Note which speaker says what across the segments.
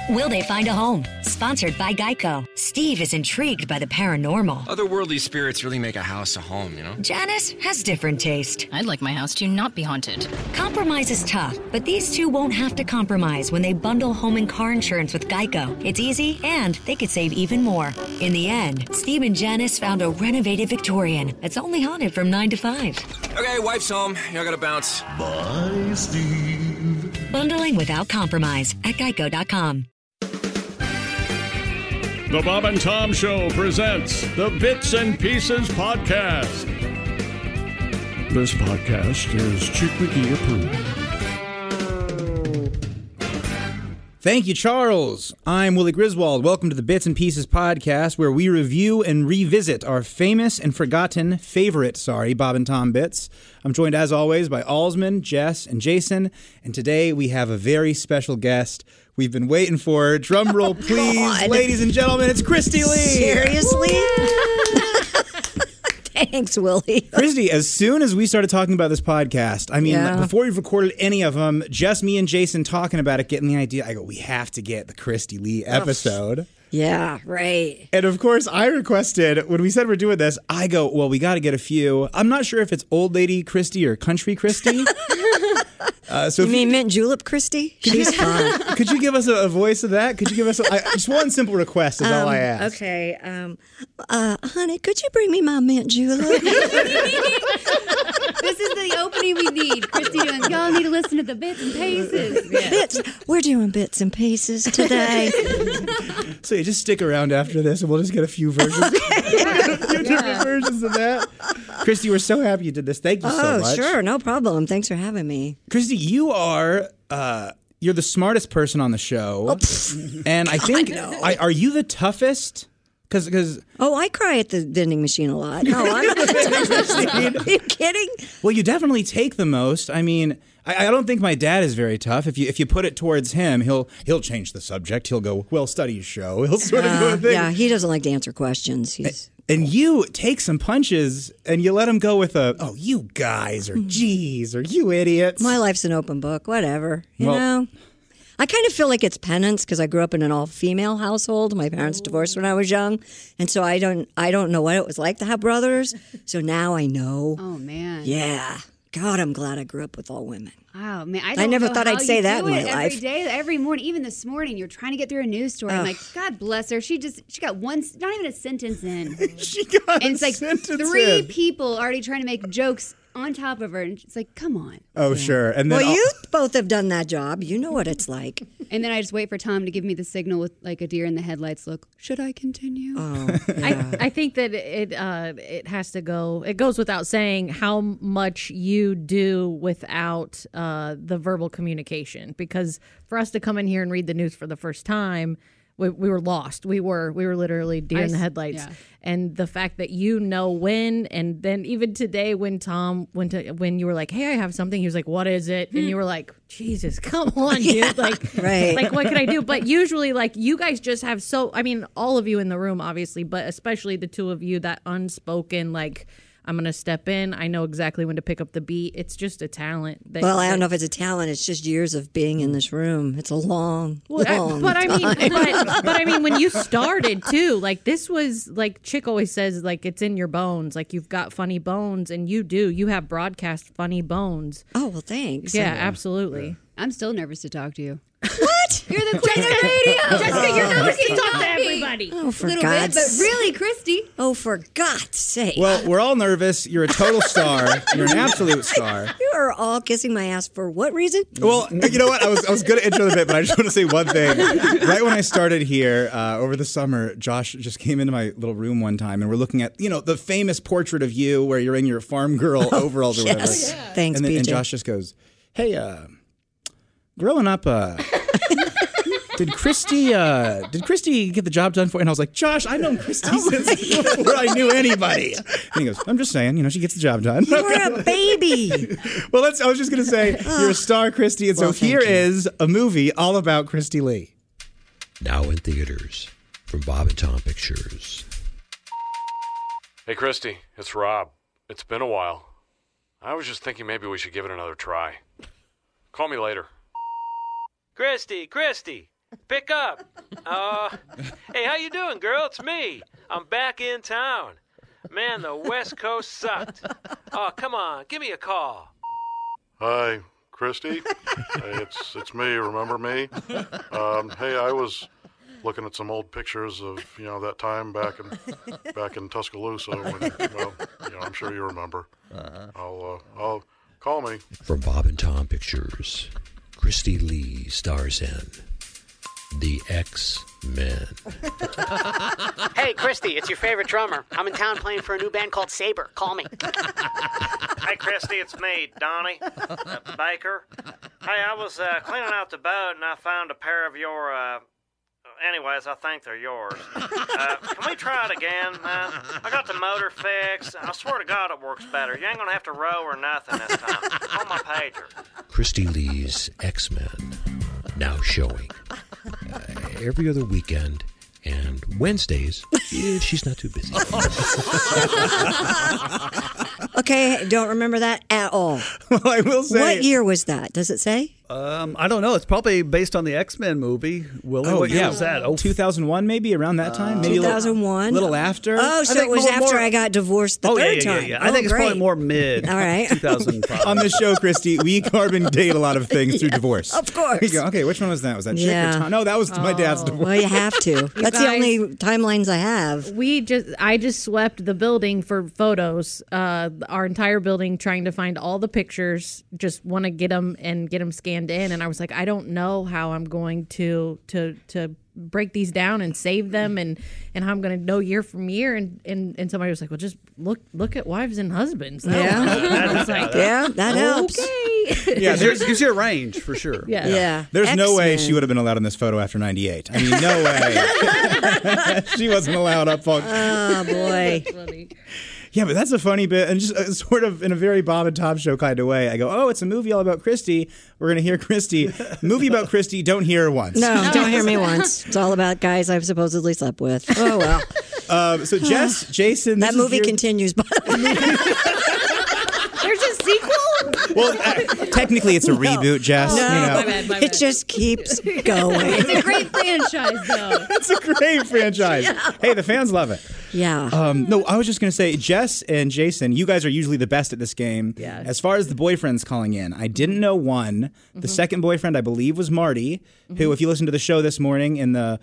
Speaker 1: Will they find a home? Sponsored by Geico. Steve is intrigued by the paranormal.
Speaker 2: Otherworldly spirits really make a house a home, you know?
Speaker 1: Janice has different taste.
Speaker 3: I'd like my house to not be haunted.
Speaker 1: Compromise is tough, but these two won't have to compromise when they bundle home and car insurance with Geico. It's easy, and they could save even more. In the end, Steve and Janice found a renovated Victorian that's only haunted from 9 to 5.
Speaker 2: Okay, wife's home. I gotta bounce.
Speaker 4: Bye, Steve.
Speaker 1: Bundling without compromise at Geico.com.
Speaker 5: The Bob and Tom Show presents the Bits and Pieces Podcast. This podcast is Chick McGee approved.
Speaker 6: Thank you, Charles. I'm Willie Griswold. Welcome to the Bits and Pieces Podcast, where we review and revisit our famous and forgotten Bob and Tom bits. I'm joined, as always, by Alsman, Jess, and Jason. And today we have a very special guest we've been waiting for. Drum roll, please. Ladies and gentlemen, it's Christy Lee.
Speaker 7: Seriously? Thanks, Willie.
Speaker 6: Christy, as soon as we started talking about this podcast, before we've recorded any of them, just me and Jason talking about it, getting the idea, I go, we have to get the Christy Lee episode.
Speaker 7: Yeah, right.
Speaker 6: And of course, I requested, when we said we're doing this, I go, well, we got to get a few. I'm not sure if it's old lady Christy or country Christy.
Speaker 7: You mean mint julep Christy? She's fun.
Speaker 6: Could you give us a voice of that? Could you give us just one simple request is all I ask.
Speaker 7: Okay. Honey, could you bring me my mint julep?
Speaker 8: This is the opening we need. Christy doing, y'all need to listen to the Bits and Pieces. Yeah.
Speaker 7: Bits. We're doing Bits and Pieces today.
Speaker 6: So you just stick around after this and we'll just get a few versions. A few different versions of that. Christy, we're so happy you did this. Thank you so much.
Speaker 7: Oh, sure. No problem. Thanks for having me.
Speaker 6: Christy, you are... you're the smartest person on the show. And I think... are you the toughest? Because
Speaker 7: I cry at the vending machine a lot. No, I'm not the toughest. Are you kidding?
Speaker 6: Well, you definitely take the most. I mean, I don't think my dad is very tough. If you put it towards him, he'll change the subject. He'll go, well, study your show. He'll sort of do a thing.
Speaker 7: Yeah, he doesn't like to answer questions.
Speaker 6: And you take some punches and you let him go with you guys, or geez, or you idiots.
Speaker 7: My life's an open book. Whatever. You know? I kind of feel like it's penance because I grew up in an all-female household. My parents divorced when I was young, and so I don't know what it was like to have brothers. So now I know.
Speaker 8: Oh man.
Speaker 7: Yeah. God, I'm glad I grew up with all women.
Speaker 8: Wow, man.
Speaker 7: I never thought I'd say that in my life.
Speaker 8: Every day, every morning, even this morning, you're trying to get through a news story. I'm like, God bless her. She got one, not even a sentence in.
Speaker 6: She got
Speaker 8: and it's like three people already trying to make jokes on top of her, and it's like, come on.
Speaker 6: Oh, sure. And then
Speaker 7: you both have done that job. You know what it's like.
Speaker 8: And then I just wait for Tom to give me the signal with like a deer in the headlights look. Should I continue?
Speaker 7: Oh, yeah.
Speaker 9: I think that it has to go. It goes without saying how much you do without the verbal communication. Because for us to come in here and read the news for the first time, we were lost. We were literally deer in the headlights. Yeah. And the fact that when, and then even today when Tom when you were like, hey, I have something, he was like, what is it? And you were like, Jesus, come on, dude.
Speaker 7: Yeah,
Speaker 9: like,
Speaker 7: right.
Speaker 9: Like, what can I do? But usually, like, you guys just have all of you in the room, obviously, but especially the two of you, that unspoken, like, I'm going to step in. I know exactly when to pick up the beat. It's just a talent.
Speaker 7: I don't know if it's a talent. It's just years of being in this room. It's a long time.
Speaker 9: But I mean, when you started too, like this was like Chick always says, like it's in your bones. Like you've got funny bones, and you do. You have broadcast funny bones.
Speaker 7: Oh well, thanks.
Speaker 9: Yeah, absolutely.
Speaker 8: I'm still nervous to talk to you.
Speaker 7: What?
Speaker 8: You're the queen of radio.
Speaker 9: Jessica, you're nervous to talk to everybody.
Speaker 7: Oh, for
Speaker 8: God's
Speaker 7: God's
Speaker 8: sake. But really, Christy.
Speaker 7: Oh, for God's sake.
Speaker 6: Well, we're all nervous. You're a total star. You're an absolute star.
Speaker 7: You are all kissing my ass for what reason?
Speaker 6: Well, you know what? I was going to intro the bit, but I just want to say one thing. Right when I started here over the summer, Josh just came into my little room one time, and we're looking at, the famous portrait of you where you're in your farm girl overalls or whatever.
Speaker 7: Yes. Yeah. Thanks,
Speaker 6: and
Speaker 7: BJ.
Speaker 6: And Josh just goes, hey, growing up, did Christy get the job done for you? And I was like, Josh, I've known Christy since before I knew anybody. And he goes, I'm just saying, she gets the job done.
Speaker 7: You were a baby.
Speaker 6: Well, I was just going to say, you're a star, Christy. And so here is a movie all about Christy Lee.
Speaker 10: Now in theaters from Bob and Tom Pictures.
Speaker 11: Hey, Christy, it's Rob. It's been a while. I was just thinking maybe we should give it another try. Call me later.
Speaker 12: Christy! Pick up. Hey, how you doing, girl? It's me. I'm back in town. Man, the West Coast sucked. Oh, come on, give me a call.
Speaker 13: Hi, Christy. Hey, it's me. Remember me? Hey, I was looking at some old pictures of that time back in Tuscaloosa. When, I'm sure you remember. I'll call me.
Speaker 10: From Bob and Tom Pictures, Christy Lee stars in The X-Men.
Speaker 14: Hey, Christy, it's your favorite drummer. I'm in town playing for a new band called Saber. Call me.
Speaker 12: Hey, Christy, it's me, Donnie Baker. Hey, I was cleaning out the boat, and I found a pair of your... Anyways, I think they're yours. Can we try it again, man? I got the motor fixed. I swear to God it works better. You ain't gonna have to row or nothing this time. On my pager.
Speaker 10: Christy Lee's X-Men, now showing every other weekend and Wednesdays if she's not too busy.
Speaker 7: Okay, don't remember that at all.
Speaker 6: Well, I will say.
Speaker 7: What year was that? Does it say?
Speaker 15: I don't know. It's probably based on the X-Men movie. Willie, what year was that?
Speaker 6: 2001, maybe around that time. Maybe
Speaker 7: 2001.
Speaker 6: A little after.
Speaker 7: Oh, so it was after I got divorced the third time.
Speaker 15: Yeah. I think it's probably more mid.
Speaker 7: All right.
Speaker 15: 2005.
Speaker 6: On this show, Christy, we carbon date a lot of things through divorce.
Speaker 7: Of course.
Speaker 6: We go, okay, which one was that? Was that chick or Tom? No, that was my dad's divorce.
Speaker 7: Well, you have to. That's the only timelines I have.
Speaker 9: I just swept the building for photos, our entire building, trying to find all the pictures. Just want to get them scanned in, and I was like, I don't know how I'm going to break these down and save them, and how I'm going to know year from year. And somebody was like, well, just look at wives and husbands. I was like,
Speaker 7: that helps.
Speaker 9: Okay.
Speaker 15: Yeah, gives you a range for sure.
Speaker 7: Yeah.
Speaker 6: There's no way she would have been allowed in this photo after 98. I mean, no way. She wasn't allowed up on.
Speaker 7: Oh, boy.
Speaker 6: Yeah, but that's a funny bit, and just sort of in a very Bob and Tom show kind of way. I go, oh, it's a movie all about Christy. We're going to hear Christy. Movie about Christy, don't hear her once.
Speaker 7: No, don't hear me once. It's all about guys I've supposedly slept with. Oh, well.
Speaker 6: So Jess, Jason.
Speaker 7: That movie continues, by the way.
Speaker 9: There's a sequel?
Speaker 6: Well, technically it's a reboot, Jess.
Speaker 7: No,
Speaker 6: my
Speaker 9: bad.
Speaker 7: It just keeps going.
Speaker 8: It's a great franchise, though.
Speaker 6: It's a great franchise. Yeah. Hey, the fans love it.
Speaker 7: Yeah.
Speaker 6: No, I was just going to say, Jess and Jason, you guys are usually the best at this game.
Speaker 9: Yeah.
Speaker 6: As far as the boyfriends calling in, I didn't know one. The second boyfriend, I believe, was Marty, who, if you listen to the show this morning in the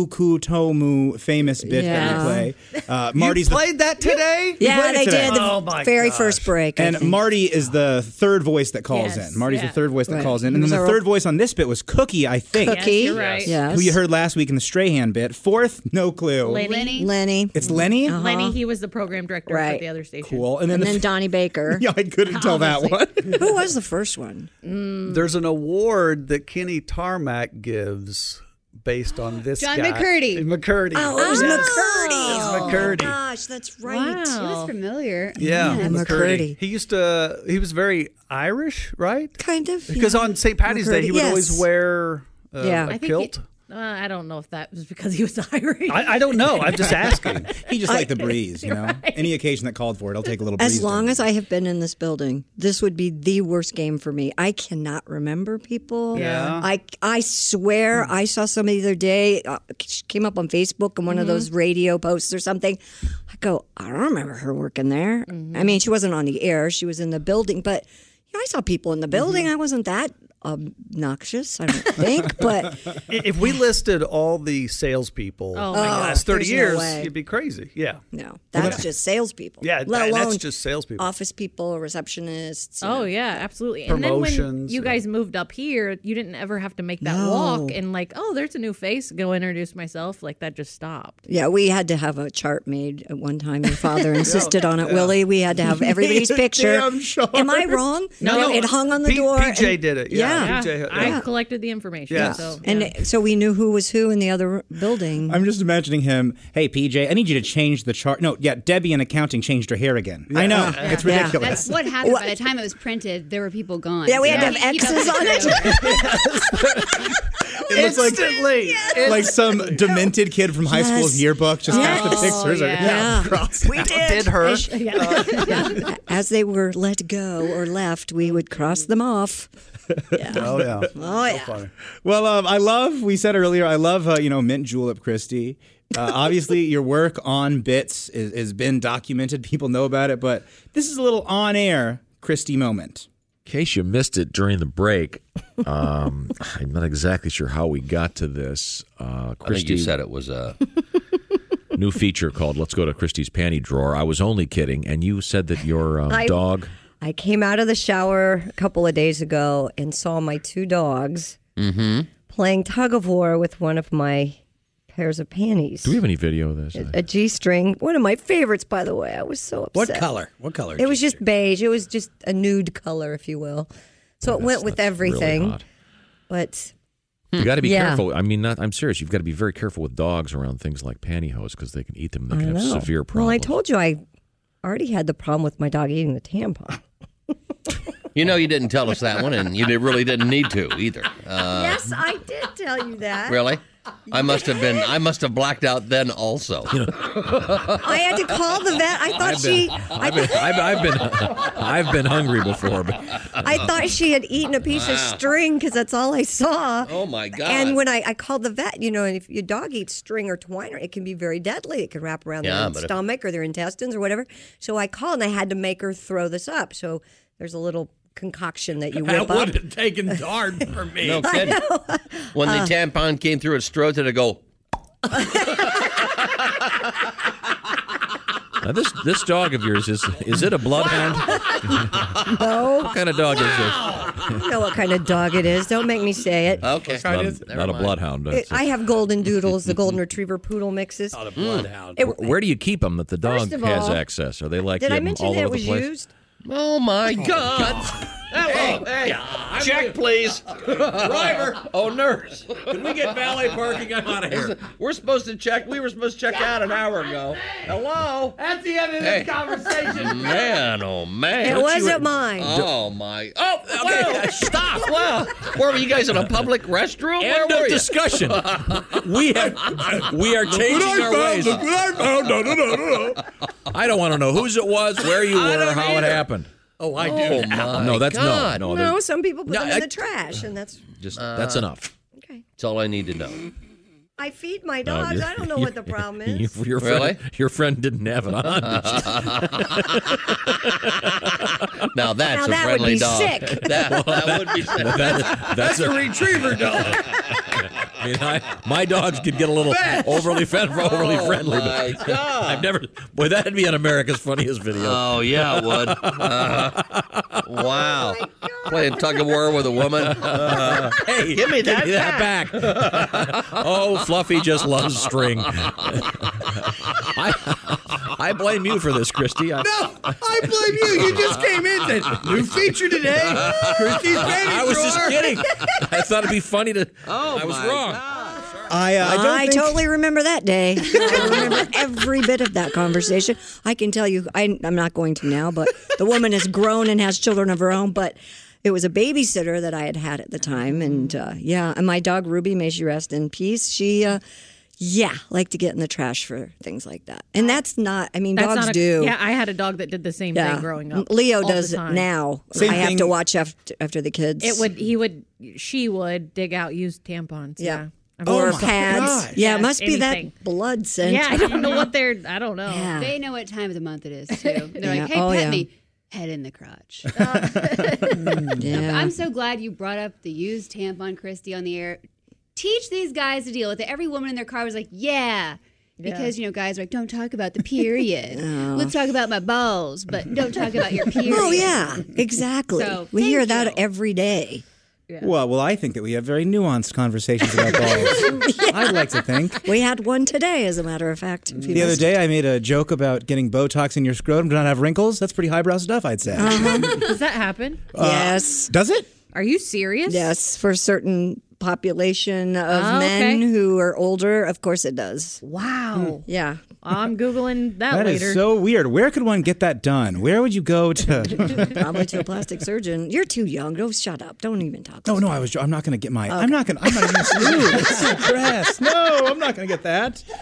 Speaker 6: Fukutomu famous bit that we play, Marty's
Speaker 15: you played that today?
Speaker 7: Yeah, they did.
Speaker 15: Oh,
Speaker 7: The
Speaker 15: my
Speaker 7: very
Speaker 15: gosh.
Speaker 7: first break.
Speaker 6: And Marty is the third voice that calls in. Marty's the third voice that calls in. And then the third voice on this bit was Cookie, I think.
Speaker 7: Cookie.
Speaker 9: Yes, you're right.
Speaker 7: Yes.
Speaker 6: Who you heard last week in the Strahan bit. Fourth, no clue.
Speaker 7: Lenny.
Speaker 6: It's Lenny?
Speaker 9: Lenny, he was the program director for the other station.
Speaker 6: Cool.
Speaker 7: And then Donnie Baker.
Speaker 6: Yeah, I couldn't tell that one.
Speaker 7: Who was the first one?
Speaker 15: There's an award that Kenny Tarmac gives based on this
Speaker 8: John
Speaker 15: guy.
Speaker 8: McCurdy.
Speaker 15: McCurdy.
Speaker 7: Oh, it was McCurdy.
Speaker 15: It's McCurdy.
Speaker 7: Oh, gosh, that's right.
Speaker 8: He was familiar.
Speaker 15: Yeah,
Speaker 7: Yeah,
Speaker 15: McCurdy. He was very Irish, right?
Speaker 7: Kind of.
Speaker 15: Because on St. Patty's Day, he would always wear a kilt.
Speaker 9: I don't know if that was because he was Irish.
Speaker 15: I don't know. I'm just asking.
Speaker 6: He just liked the breeze, you know?
Speaker 9: Right.
Speaker 6: Any occasion that called for it, he'll take a little breeze.
Speaker 7: As long as I have been in this building, this would be the worst game for me. I cannot remember people.
Speaker 15: Yeah.
Speaker 7: I swear I saw somebody the other day, came up on Facebook in one of those radio posts or something. I go, I don't remember her working there. I mean, she wasn't on the air. She was in the building. But I saw people in the building. I wasn't that obnoxious, I don't think. But
Speaker 15: if we listed all the salespeople in the last 30 years, it'd be crazy. Yeah.
Speaker 7: No, that's just salespeople.
Speaker 15: Yeah,
Speaker 7: let alone
Speaker 15: that's just salespeople.
Speaker 7: Office people, receptionists.
Speaker 9: Oh, yeah, absolutely.
Speaker 15: Promotions.
Speaker 9: And then when you guys moved up here, you didn't ever have to make that walk and there's a new face, go introduce myself. Like, that just stopped.
Speaker 7: Yeah, we had to have a chart made at one time. Your father insisted on it, Willie. We had to have everybody's picture. Am I wrong?
Speaker 15: No,
Speaker 7: it hung on the door.
Speaker 15: PJ did it. Yeah.
Speaker 9: I collected the information.
Speaker 15: Yeah.
Speaker 7: So we knew who was who in the other building.
Speaker 6: I'm just imagining him, hey, PJ, I need you to change the chart. No, Debbie in accounting changed her hair again. I know. It's ridiculous.
Speaker 8: That's what happened. By the time it was printed, there were people gone.
Speaker 7: Yeah, we had to have X's on it.
Speaker 6: It looks
Speaker 15: Instantly.
Speaker 6: like some demented kid from high school's yearbook. Just half the pictures are crossed.
Speaker 7: We did
Speaker 15: her.
Speaker 7: As they were let go or left, we would cross them off. Yeah.
Speaker 6: Oh, yeah.
Speaker 7: Oh, yeah.
Speaker 15: Funny.
Speaker 6: Well, we said earlier, I love, mint julep, Christy. Obviously, your work on Bits has been documented. People know about it, but this is a little on-air Christy moment.
Speaker 16: In case you missed it during the break, I'm not exactly sure how we got to this.
Speaker 10: Christy,
Speaker 16: Christy,
Speaker 10: I think you said it was a
Speaker 16: new feature called Let's Go to Christy's Panty Drawer. I was only kidding, and you said that your dog...
Speaker 17: I came out of the shower a couple of days ago and saw my two dogs playing tug of war with one of my pairs of panties.
Speaker 16: Do we have any video of this?
Speaker 17: A G-string. One of my favorites, by the way. I was so upset.
Speaker 6: What color? What color?
Speaker 17: It was just beige. It was just a nude color, if you will. So it went with everything.
Speaker 16: Really hot.
Speaker 17: But
Speaker 16: you got to be careful. I mean, I'm serious. You've got to be very careful with dogs around things like pantyhose because they can eat them and they can have severe problems.
Speaker 17: Well, I told you I already had the problem with my dog eating the tampon.
Speaker 10: You know, you didn't tell us that one, and you really didn't need to either.
Speaker 17: Yes, I did tell you that.
Speaker 10: Really? I must have blacked out then also.
Speaker 17: I had to call the vet. I thought
Speaker 16: I've been hungry before, but
Speaker 17: I thought she had eaten a piece of string because that's all I saw.
Speaker 10: Oh my God!
Speaker 17: And when I called the vet, if your dog eats string or twine, it can be very deadly. It can wrap around their stomach or their intestines or whatever. So I called and I had to make her throw this up. So there's a little concoction that you whip up.
Speaker 15: That would have taken hard for me.
Speaker 10: No kidding. When the tampon came through its throat, did it go?
Speaker 16: Now this dog of yours, is it a bloodhound?
Speaker 17: No.
Speaker 16: What kind of dog is this?
Speaker 17: You know what kind of dog it is. Don't make me say it.
Speaker 10: Okay.
Speaker 16: It's not a bloodhound.
Speaker 17: I have golden doodles, the golden retriever poodle mixes.
Speaker 15: Not a bloodhound.
Speaker 16: Where do you keep them that the dog has access? Are they like
Speaker 17: did I
Speaker 16: them
Speaker 17: mention
Speaker 16: all
Speaker 17: that
Speaker 16: over
Speaker 17: it
Speaker 16: the
Speaker 17: was
Speaker 16: place?
Speaker 17: used?
Speaker 10: Oh my God! Hey, check, please. Driver. Oh, nurse.
Speaker 15: Can we get valet parking? I'm out of here.
Speaker 10: We're supposed to check. We were supposed to check out an hour ago. Hello.
Speaker 15: That's the end of this conversation.
Speaker 10: Man, oh man.
Speaker 17: It wasn't mine.
Speaker 10: Oh my. Oh, okay. Stop. Wow. Where were you guys in a public restroom?
Speaker 16: End of discussion. We are changing our ways.
Speaker 15: Look what I found. No.
Speaker 16: I don't want to know whose it was, where you were, how it happened.
Speaker 15: Oh, I do.
Speaker 10: Oh my
Speaker 16: No, that's
Speaker 10: God.
Speaker 17: No, some people put them in the trash, and that's
Speaker 16: that's enough.
Speaker 17: okay.
Speaker 10: That's all I need to know.
Speaker 17: I feed my dogs. I don't know what the problem is.
Speaker 16: Your friend didn't have it on.
Speaker 10: Now that's a
Speaker 17: that
Speaker 10: friendly
Speaker 17: would be
Speaker 10: dog.
Speaker 17: sick.
Speaker 10: That would be sick.
Speaker 15: That's a retriever dog.
Speaker 16: I mean, my dogs could get a little overly friendly.
Speaker 10: Oh my
Speaker 16: but
Speaker 10: God!
Speaker 16: I've never. Boy, that'd be on America's Funniest Video.
Speaker 10: Oh yeah, it would. Wow. Playing tug of war with a woman.
Speaker 16: Hey,
Speaker 10: give me that
Speaker 16: back. Oh, Fluffy just loves string. I blame you for this, Christy.
Speaker 15: No, I blame you. You just came in and said, new feature today, Christy's panty
Speaker 16: I was
Speaker 15: drawer.
Speaker 16: just kidding. I thought it'd be funny to. I was wrong.
Speaker 7: I
Speaker 17: totally remember that day. I remember every bit of that conversation. I can tell you, I'm not going to now, but the woman has grown and has children of her own. But it was a babysitter that I had at the time, and and my dog Ruby, may she rest in peace. She, liked to get in the trash for things like that, and that's not. I mean, dogs do.
Speaker 9: Yeah, I had a dog that did the same thing growing up.
Speaker 17: Leo
Speaker 9: all
Speaker 17: does
Speaker 9: the
Speaker 17: it
Speaker 9: time.
Speaker 17: now. I have to watch after the kids.
Speaker 9: She would dig out used tampons. Yeah.
Speaker 17: Or pads.
Speaker 8: gosh.
Speaker 17: Yeah, it must be
Speaker 9: anything.
Speaker 17: that blood scent.
Speaker 9: Yeah, I don't know what I don't know.
Speaker 17: Yeah.
Speaker 8: They know what time of the month it is, too. They're
Speaker 17: Yeah.
Speaker 8: like, hey,
Speaker 17: Oh,
Speaker 8: pet
Speaker 17: yeah.
Speaker 8: me. Head in the crotch.
Speaker 17: Yeah.
Speaker 8: I'm so glad you brought up the used tampon, Christy, on the air. Teach these guys to deal with it. Every woman in their car was like, yeah. Because, guys are like, don't talk about the period. Let's talk about my balls, but don't talk about your period.
Speaker 17: Oh, yeah, exactly.
Speaker 8: So,
Speaker 17: we hear
Speaker 8: thank
Speaker 17: that
Speaker 8: you.
Speaker 17: every day.
Speaker 8: Yeah.
Speaker 6: Well, I think that we have very nuanced conversations about balls. I'd like to think.
Speaker 17: We had one today, as a matter of fact.
Speaker 6: The other day, I made a joke about getting Botox in your scrotum to not have wrinkles. That's pretty highbrow stuff, I'd say.
Speaker 9: Does that happen?
Speaker 17: Yes.
Speaker 6: Does it?
Speaker 9: Are you serious?
Speaker 17: Yes, for a certain population of men who are older, of course it does.
Speaker 9: Wow.
Speaker 17: Yeah.
Speaker 9: I'm Googling that
Speaker 6: That
Speaker 9: later.
Speaker 6: is so weird. Where could one get that done? Where would you go to?
Speaker 17: Probably to a plastic surgeon. You're too young. No, shut up. Don't even talk.
Speaker 6: No, I'm not going to get my. Okay. I'm not even going to. No, I'm not going to get that.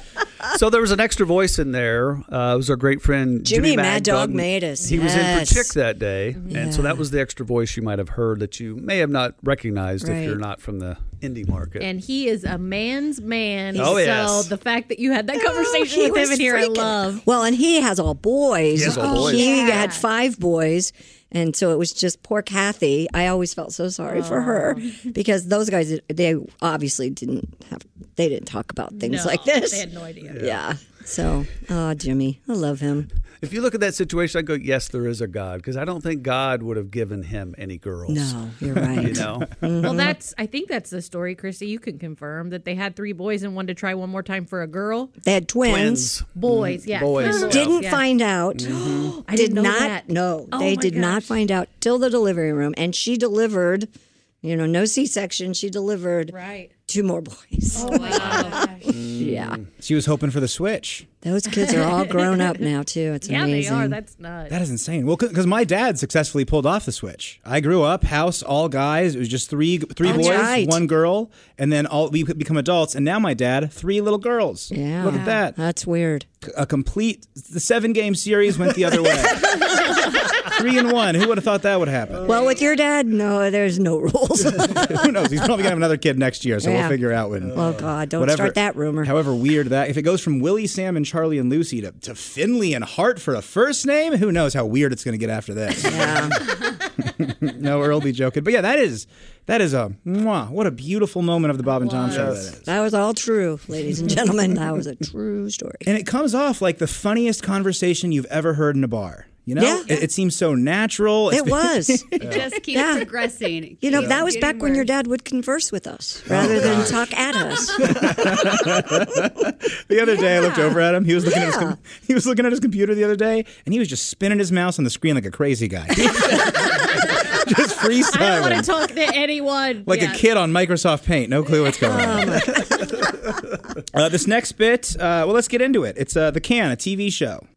Speaker 15: So there was an extra voice in there. It was our great friend
Speaker 17: Jimmy Mad Dog Matus.
Speaker 15: He was in for Chick that day, and so that was the extra voice you might have heard that you may have not recognized if you're not from the indie market.
Speaker 9: And he is a man's man.
Speaker 15: Oh, yes.
Speaker 9: So the fact that you had that conversation with him in here, I love.
Speaker 17: Well, and he has all boys.
Speaker 15: He has all boys.
Speaker 17: He had 5 boys. And so it was just poor Kathy. I always felt so sorry for her because those guys, they obviously didn't talk about things like this.
Speaker 9: They had no idea.
Speaker 17: Yeah. So, Jimmy, I love him.
Speaker 15: If you look at that situation, I go, yes, there is a God, because I don't think God would have given him any girls.
Speaker 17: No, you're right.
Speaker 15: You know?
Speaker 9: Well, I think that's the story, Christy. You can confirm that they had 3 boys and wanted to try one more time for a girl.
Speaker 17: They had twins.
Speaker 9: Boys, yeah.
Speaker 15: Boys.
Speaker 17: Didn't find out.
Speaker 9: I didn't know that.
Speaker 17: No,
Speaker 9: Oh,
Speaker 17: they
Speaker 9: my
Speaker 17: did not
Speaker 9: gosh.
Speaker 17: find out till the delivery room. And she delivered, no C-section. She delivered 2 more boys.
Speaker 9: Oh, my gosh.
Speaker 17: Yeah.
Speaker 6: She was hoping for the switch.
Speaker 17: Those kids are all grown up now, too. It's amazing.
Speaker 9: Yeah, they are. That's nuts.
Speaker 6: That is insane. Well, because my dad successfully pulled off the switch. I grew up, house, all guys. It was just three boys,
Speaker 17: right.
Speaker 6: 1 girl, and then we become adults. And now my dad, 3 little girls.
Speaker 17: Yeah.
Speaker 6: Look at that.
Speaker 17: That's weird.
Speaker 6: The 7-game series went the other way. 3-1. Who would have thought that would happen?
Speaker 17: Well, with your dad, no, there's no rules.
Speaker 6: Who knows? He's probably going to have another kid next year, so
Speaker 17: Yeah.
Speaker 6: we'll figure out when.
Speaker 17: Oh, God, don't start that rumor.
Speaker 6: However weird that. If it goes from Willie, Sam, and Charlie and Lucy to Finley and Hart for a first name, who knows how weird it's going to get after this.
Speaker 17: Yeah.
Speaker 6: No, Earl be joking. But yeah, that is a mwah, what a beautiful moment of the Bob and Tom show that is.
Speaker 17: That was all true, ladies and gentlemen. That was a true story.
Speaker 6: And it comes off like the funniest conversation you've ever heard in a bar.
Speaker 17: Yeah.
Speaker 6: It seems so natural.
Speaker 17: It was.
Speaker 8: It just keeps progressing.
Speaker 17: That was back when your dad would converse with us rather than talk at us.
Speaker 6: The other day, I looked over at him. He was looking at his computer the other day, and he was just spinning his mouse on the screen like a crazy guy. Just freestyling.
Speaker 9: I don't want to talk to anyone.
Speaker 6: Like a kid on Microsoft Paint. No clue what's going on. This next bit, let's get into it. It's The Can, a TV show.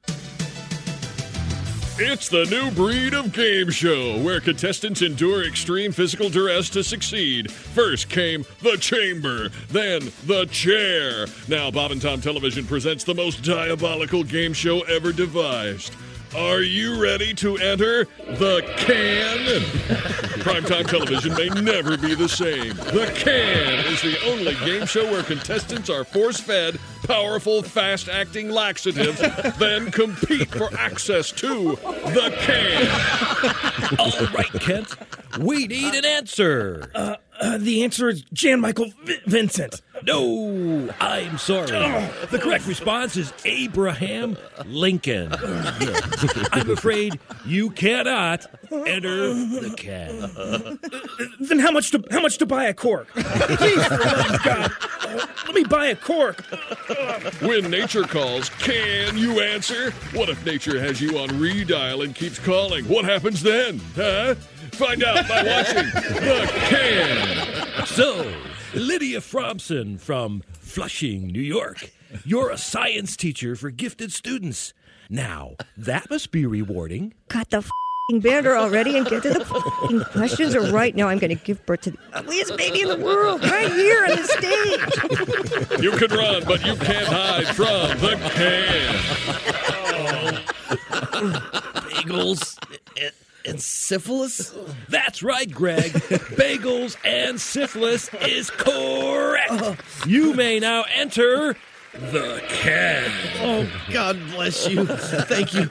Speaker 5: It's the new breed of game show where contestants endure extreme physical duress to succeed. First came The Chamber, then The Chair. Now Bob and Tom Television presents the most diabolical game show ever devised. Are you ready to enter The Can? Primetime television may never be the same. The Can is the only game show where contestants are force-fed powerful, fast-acting laxatives, then compete for access to The Can.
Speaker 10: All right, Kent. We need an answer.
Speaker 18: The answer is Jan Michael Vincent.
Speaker 10: No, I'm sorry. The correct response is Abraham Lincoln. I'm afraid you cannot enter the can.
Speaker 18: Then how much to buy a cork? Please, for the love of God, let me buy a cork.
Speaker 5: When nature calls, can you answer? What if nature has you on redial and keeps calling? What happens then? Huh? Find out by watching The Can.
Speaker 10: So, Lydia Fromson from Flushing, New York. You're a science teacher for gifted students. Now, that must be rewarding.
Speaker 17: Cut the banner already and get to the questions. Or right now, I'm going to give birth to the ugliest baby in the world right here on the stage.
Speaker 5: You can run, but you can't hide from The Can.
Speaker 10: Bagels and syphilis? That's right, Greg. Bagels and syphilis is correct. You may now enter The Can.
Speaker 18: Oh, God bless you. Thank you.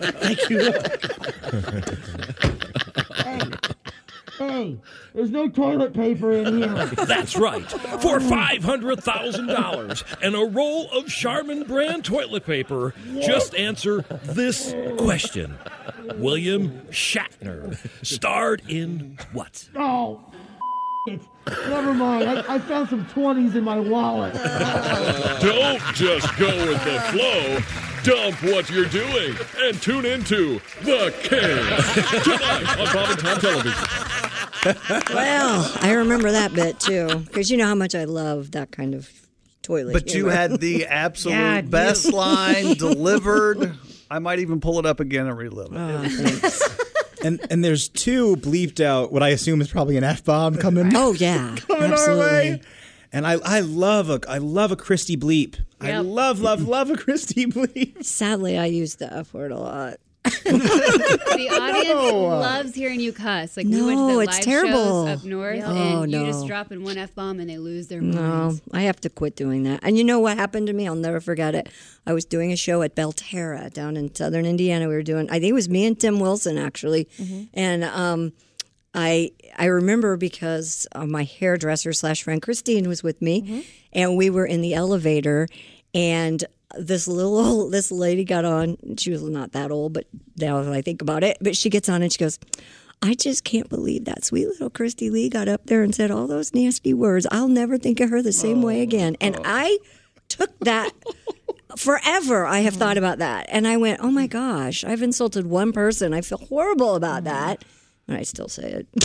Speaker 18: Hey, there's no toilet paper in here.
Speaker 10: That's right. For $500,000 and a roll of Charmin brand toilet paper, just answer this question. William Shatner starred in what?
Speaker 18: Oh, never mind. I found some 20s in my wallet.
Speaker 5: Don't just go with the flow. Dump what you're doing and tune into The Can tonight on Bob and Tom Television.
Speaker 17: Well, I remember that bit too, because you know how much I love that kind of toilet.
Speaker 15: But you had the absolute best line delivered. I might even pull it up again and relive it.
Speaker 17: Oh, thanks.
Speaker 6: And there's 2 bleeped out, what I assume is probably an F-bomb coming.
Speaker 17: Oh, yeah.
Speaker 6: Coming
Speaker 17: absolutely.
Speaker 6: our way. And I love a Christy bleep. Yep. I love a Christy bleep.
Speaker 17: Sadly, I use the F word a lot.
Speaker 8: The audience loves hearing you cuss. Like we went to the live shows up north, and you just drop in one F-bomb and they lose their minds.
Speaker 17: No, I have to quit doing that. And you know what happened to me? I'll never forget it. I was doing a show at Belterra down in southern Indiana. We were doing, I think it was me and Tim Wilson actually, and I remember because my hairdresser / friend Christine was with me, and we were in the elevator, and this lady got on. She was not that old, but now that I think about it, but she gets on and she goes, I just can't believe that sweet little Christy Lee got up there and said all those nasty words. I'll never think of her the same way again. And I took that forever. I have thought about that. And I went, oh my gosh, I've insulted one person. I feel horrible about that. And I still say it.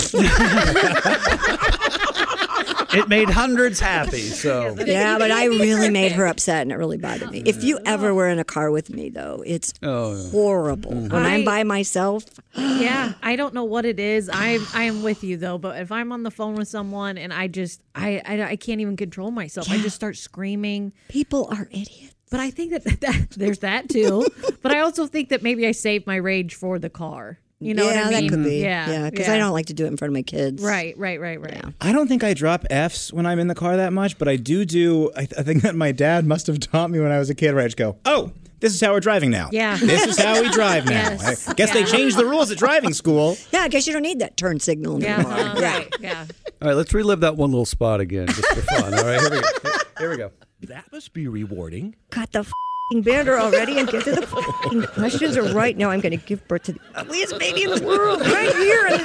Speaker 15: It made hundreds happy. So
Speaker 17: yeah, but I really made her upset, and it really bothered me. If you ever were in a car with me, though, it's horrible. When I'm by myself,
Speaker 9: yeah, I don't know what it is. I am with you though, but if I'm on the phone with someone and I can't even control myself, I just start screaming.
Speaker 17: People are idiots.
Speaker 9: But I think that there's that too. But I also think that maybe I save my rage for the car. You know what I mean?
Speaker 17: That could be.
Speaker 9: Yeah,
Speaker 17: because I don't like to do it in front of my kids.
Speaker 9: Right. Yeah.
Speaker 6: I don't think I drop Fs when I'm in the car that much, but I do. I think that my dad must have taught me when I was a kid where I just go, oh, this is how we're driving now.
Speaker 9: Yeah.
Speaker 6: This is how we drive now.
Speaker 9: Yes.
Speaker 6: I guess they changed the rules at driving school.
Speaker 17: Yeah, I guess you don't need that turn signal anymore.
Speaker 9: Right. Yeah.
Speaker 15: All right, let's relive that one little spot again, just for fun. All right, here we go.
Speaker 10: That must be rewarding.
Speaker 17: Got the banter already and get to the questions. Are right now I'm going to give birth to the ugliest baby in the world right here on the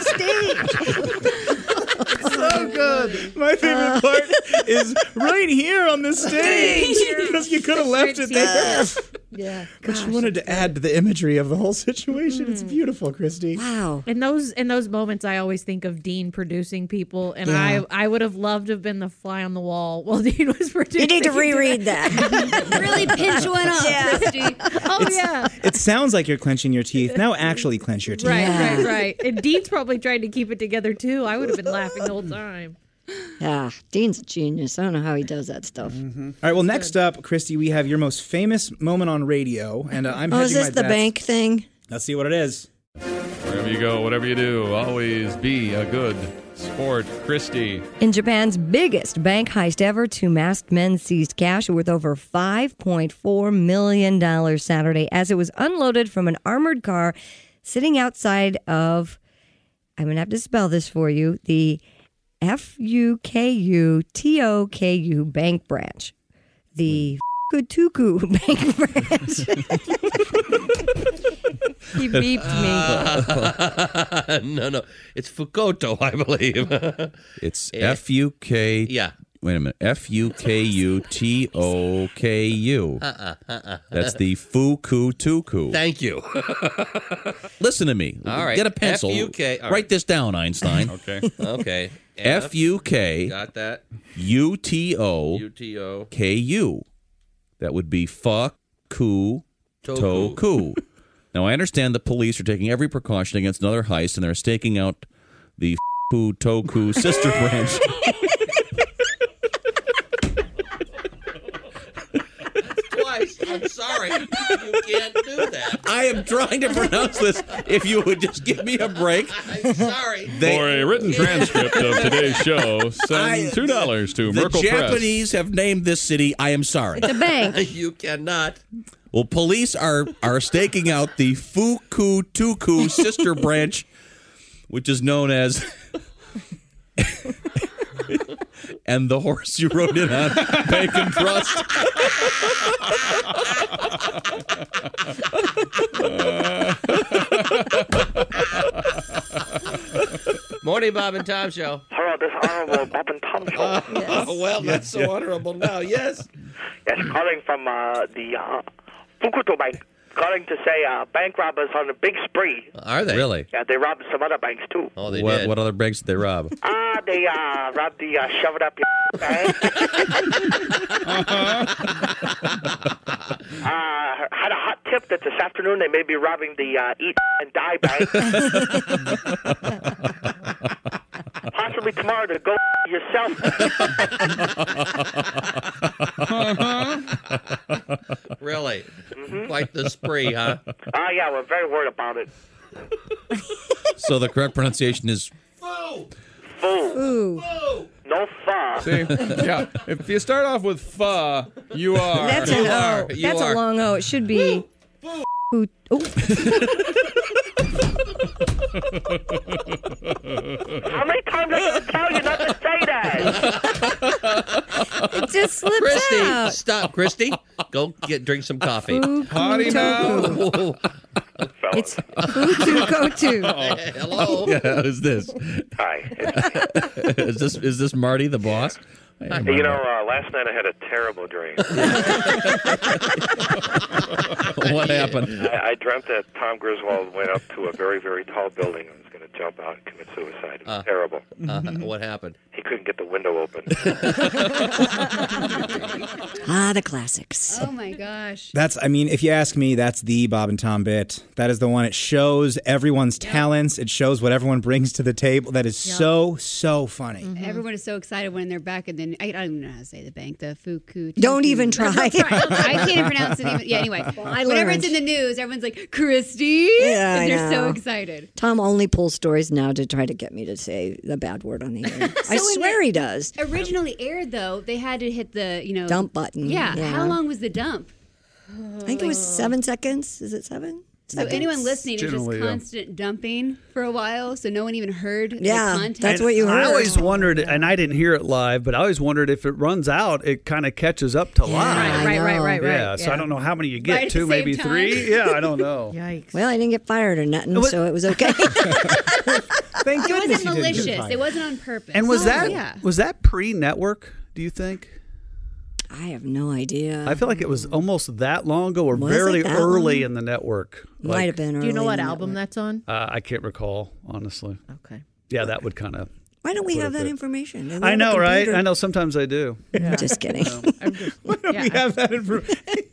Speaker 17: stage.
Speaker 6: So good. My favorite part is right here on the stage because you could have left it there.
Speaker 17: Yeah,
Speaker 6: but you wanted to add to the imagery of the whole situation. It's beautiful, Christy.
Speaker 17: Wow.
Speaker 9: In those moments, I always think of Dean producing people, and I would have loved to have been the fly on the wall while Dean was producing.
Speaker 17: You need to reread that.
Speaker 8: Really pinch one up, Christy.
Speaker 9: Yeah.
Speaker 6: It sounds like you're clenching your teeth. Now actually clench your teeth.
Speaker 9: Right. And Dean's probably trying to keep it together too. I would have been laughing the whole time.
Speaker 17: Yeah, Dean's a genius. I don't know how he does that stuff.
Speaker 6: All right, well, next up, Christy, we have your most famous moment on radio, and I'm hedging my bets.
Speaker 17: Is this the bank thing?
Speaker 6: Let's see what it is.
Speaker 16: Wherever you go, whatever you do, always be a good sport. Christy.
Speaker 19: In Japan's biggest bank heist ever, 2 masked men seized cash worth over $5.4 million Saturday as it was unloaded from an armored car sitting outside of, I'm going to have to spell this for you, the Fukutoku bank branch. The Fukutoku bank branch. He beeped
Speaker 20: me. No. It's Fukuto, I believe.
Speaker 16: It's F-U-K...
Speaker 20: Yeah.
Speaker 16: Wait a minute. F-U-K-U-T-O-K-U. That's the Fukutoku.
Speaker 20: Thank you.
Speaker 16: Listen to me.
Speaker 20: All right.
Speaker 16: Get a pencil.
Speaker 20: F-U-K. All
Speaker 16: Write
Speaker 20: right.
Speaker 16: this down, Einstein.
Speaker 20: Okay.
Speaker 16: F-U-K.
Speaker 20: Got that.
Speaker 16: U-T-O.
Speaker 20: U-T-O.
Speaker 16: K-U. That would be Fukutoku. Now, I understand the police are taking every precaution against another heist, and they're staking out the Fukutoku sister branch.
Speaker 20: I'm sorry. You can't do that.
Speaker 16: I am trying to pronounce this. If you would just give me a break.
Speaker 20: I'm sorry.
Speaker 5: For a written transcript of today's show, send $2 to Merkle
Speaker 16: The
Speaker 5: Press.
Speaker 16: Japanese have named this city. I am sorry.
Speaker 19: It's a bank.
Speaker 20: You cannot.
Speaker 16: Well, police are staking out the Fukutoku sister branch, which is known as... and the horse you rode in on, Bacon Trust.
Speaker 20: Morning, Bob and Tom Show.
Speaker 21: Hello, this honorable Bob and Tom Show.
Speaker 20: Well, that's so honorable now. Yes.
Speaker 21: Yes, calling from the Fukuto Bank. Calling to say bank robbers on a big spree.
Speaker 20: Are they?
Speaker 16: Really?
Speaker 21: Yeah, they robbed some other banks, too.
Speaker 20: Oh, they did.
Speaker 16: What other banks did they rob?
Speaker 21: They robbed the Shove It Up Your Bank. Had a hot tip that this afternoon they may be robbing the Eat and Die Bank. Possibly me tomorrow to go yourself.
Speaker 20: Really? Quite the spree, huh?
Speaker 21: Oh, yeah, we're very worried about it.
Speaker 16: So the correct pronunciation is
Speaker 21: Foo.
Speaker 19: Ooh.
Speaker 21: No fa.
Speaker 6: See? Yeah. If you start off with pho, you are.
Speaker 19: That's an O. That's a long O. It should be. Ooh. Ooh.
Speaker 21: How many times I have to tell you not to say that?
Speaker 19: It just slips
Speaker 20: Christy,
Speaker 19: out.
Speaker 20: stop, Christy. Go drink some coffee.
Speaker 6: Potty now.
Speaker 19: It's who to go to.
Speaker 20: Hello.
Speaker 16: Yeah, who's this?
Speaker 21: Hi.
Speaker 16: Is this Marty, the boss? Hey,
Speaker 21: You know, last night I had a terrible dream.
Speaker 16: What happened?
Speaker 21: I dreamt that Tom Griswold went up to a very, very tall building and was going to jump out and commit suicide. It was terrible.
Speaker 20: What happened?
Speaker 21: He couldn't get the window open.
Speaker 17: The classics.
Speaker 8: Oh my gosh.
Speaker 6: I mean, if you ask me, that's the Bob and Tom bit. That is the one. It shows everyone's talents. It shows what everyone brings to the table. That is so funny.
Speaker 8: Mm-hmm. Everyone is so excited when they're back, and then I don't even know how to say the bank. The Fuku.
Speaker 17: Don't even try.
Speaker 8: I can't even pronounce it. Even. Yeah. Anyway, whenever it's in the news, everyone's like, "Christy,"
Speaker 17: Yeah,
Speaker 8: and they're so
Speaker 17: know.
Speaker 8: excited.
Speaker 17: Tom only pulls stories now to try to get me to say the bad word on the air. I swear he does.
Speaker 8: Originally aired though, they had to hit the
Speaker 17: dump button.
Speaker 8: Yeah. How long was the dump?
Speaker 17: I think it was 7 seconds. Is it 7?
Speaker 8: So anyone listening, it's just
Speaker 15: Generally,
Speaker 8: constant dumping for a while, so no one even heard the
Speaker 17: Yeah,
Speaker 8: content.
Speaker 17: that's what you heard.
Speaker 15: I always wondered, and I didn't hear it live, but I always wondered if it runs out, it kind of catches up to live.
Speaker 19: Right.
Speaker 15: Yeah, so I don't know how many you get.
Speaker 8: Right at the
Speaker 15: 2, maybe
Speaker 8: same time.
Speaker 15: 3. Yeah, I don't know.
Speaker 19: Yikes.
Speaker 17: Well, I didn't get fired or nothing, so it was okay.
Speaker 6: Thank
Speaker 8: It
Speaker 6: goodness
Speaker 8: wasn't
Speaker 6: you didn't get
Speaker 8: malicious.
Speaker 6: fired.
Speaker 8: It wasn't on purpose.
Speaker 15: And was
Speaker 8: yeah.
Speaker 15: that pre-network, do you think?
Speaker 17: I have no idea.
Speaker 15: I feel like it was almost that long ago or
Speaker 17: Was it
Speaker 15: very
Speaker 17: that
Speaker 15: early
Speaker 17: long?
Speaker 15: in the network.
Speaker 17: Might have been early.
Speaker 19: Do you know what
Speaker 17: in the
Speaker 19: album
Speaker 17: network.
Speaker 19: that's on?
Speaker 15: I can't recall, honestly.
Speaker 19: Okay.
Speaker 15: Yeah, that would kind of...
Speaker 17: Why don't we
Speaker 15: put
Speaker 17: have
Speaker 15: it
Speaker 17: that
Speaker 15: there.
Speaker 17: information? We
Speaker 15: I
Speaker 17: have a
Speaker 15: know, right?
Speaker 17: computer.
Speaker 15: I know sometimes I do.
Speaker 17: Just kidding.
Speaker 6: Why don't we have that information?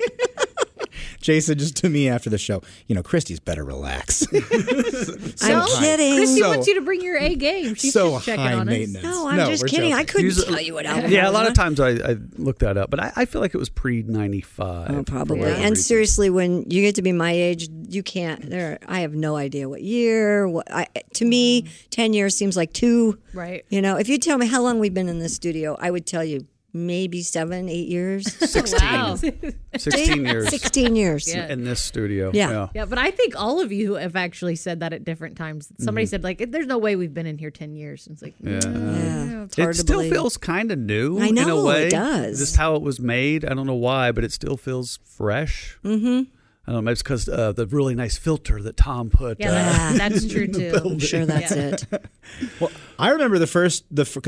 Speaker 6: Jason, just to me after the show, Christy's better relax.
Speaker 17: I'm kidding.
Speaker 19: Christy
Speaker 6: So-
Speaker 19: wants you to bring your A game. She's
Speaker 6: so
Speaker 19: just checking
Speaker 6: high
Speaker 19: on us.
Speaker 6: maintenance.
Speaker 17: No, I'm just
Speaker 6: we're
Speaker 17: kidding.
Speaker 6: joking.
Speaker 17: I couldn't
Speaker 15: Usually-
Speaker 17: tell you what album
Speaker 15: Yeah,
Speaker 17: it
Speaker 15: a lot
Speaker 17: was
Speaker 15: of
Speaker 17: on.
Speaker 15: times I looked that up, but I feel like it was pre-95.
Speaker 17: Probably.
Speaker 15: for whatever
Speaker 17: And
Speaker 15: reason.
Speaker 17: seriously, when you get to be my age, you can't. I have no idea what year. To me, 10 years seems like 2.
Speaker 19: Right.
Speaker 17: If you tell me how long we've been in this studio, I would tell you maybe 7, 8 years.
Speaker 15: 16.
Speaker 8: Wow.
Speaker 15: 16 years
Speaker 17: 16 years.
Speaker 19: Yeah.
Speaker 15: in this studio.
Speaker 17: Yeah.
Speaker 19: Yeah, but I think all of you have actually said that at different times. Somebody said, there's no way we've been in here 10 years. And it's like,
Speaker 17: Yeah. It's
Speaker 15: It
Speaker 17: hard to
Speaker 15: still
Speaker 17: believe.
Speaker 15: feels kind of new
Speaker 17: I
Speaker 15: in a
Speaker 17: know,
Speaker 15: way.
Speaker 17: it does.
Speaker 15: Just how it was made. I don't know why, but it still feels fresh.
Speaker 17: Mm-hmm.
Speaker 15: I don't know. Maybe it's because the really nice filter that Tom put.
Speaker 19: that's true too.
Speaker 17: I'm sure that's it.
Speaker 6: Well, I remember the first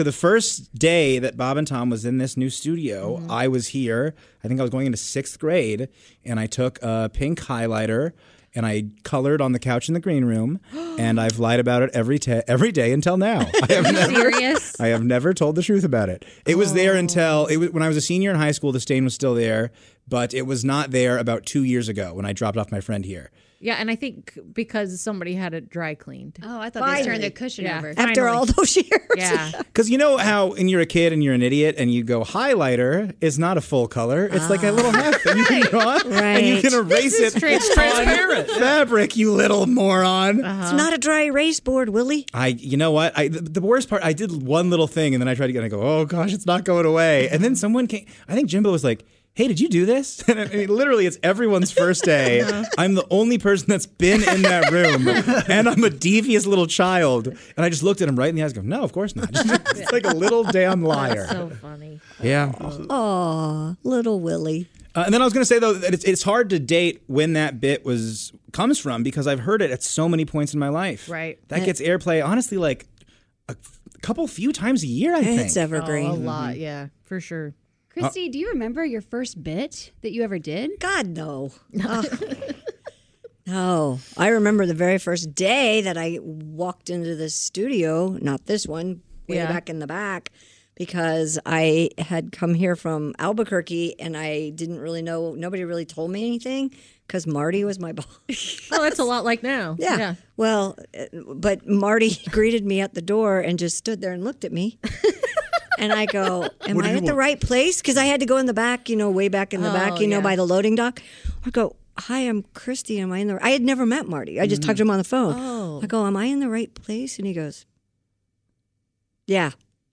Speaker 6: day that Bob and Tom was in this new studio. I was here. I think I was going into 6th grade, and I took a pink highlighter and I colored on the couch in the green room, and I've lied about it every day until now.
Speaker 19: Serious?
Speaker 6: I have never told the truth about it. It was there until when I was a senior in high school. The stain was still there, but it was not there about 2 years ago when I dropped off my friend here.
Speaker 19: Yeah, and I think because somebody had it dry cleaned.
Speaker 8: Oh, I thought they turned the cushion over.
Speaker 17: After all those years.
Speaker 19: Yeah.
Speaker 6: Because you know how when you're a kid and you're an idiot and you go highlighter is not a full color. It's like a little half that you can go on and you can erase
Speaker 19: This is
Speaker 6: it. It's transparent fabric, you little moron.
Speaker 17: It's not a dry erase board, Willie.
Speaker 6: You know what? The worst part, I did one little thing and then I tried to get it and I go, oh gosh, it's not going away. And then someone came, I think Jimbo was like, hey, did you do this? And I mean, literally, it's everyone's first day. I'm the only person that's been in that room, and I'm a devious little child. And I just looked at him right in the eyes and go, no, of course not. It's like a little damn liar.
Speaker 19: That's so funny.
Speaker 6: Yeah.
Speaker 17: Oh, little Willie.
Speaker 6: And then I was going to say, though, that it's hard to date when that bit comes from because I've heard it at so many points in my life.
Speaker 19: Right.
Speaker 6: That gets airplay, honestly, like a few times a year, I think.
Speaker 17: It's evergreen.
Speaker 19: Oh, a lot, yeah, for sure.
Speaker 8: Christy, do you remember your first bit that you ever did?
Speaker 17: God, no. No. I remember the very first day that I walked into the studio, not this one, way
Speaker 19: Yeah.
Speaker 17: back in the back,
Speaker 7: because I had come here from Albuquerque and I didn't really know, nobody really told me anything because Marty was my boss.
Speaker 9: Oh, that's a lot like now.
Speaker 7: Yeah. Well, but Marty greeted me at the door and just stood there and looked at me. And I go, am I at the right place? Because I had to go in the back, way back in the back, by the loading dock. I go, hi, I'm Christy. Am I in the? I had never met Marty. I just talked to him on the phone.
Speaker 9: Oh.
Speaker 7: I go, am I in the right place? And he goes, yeah.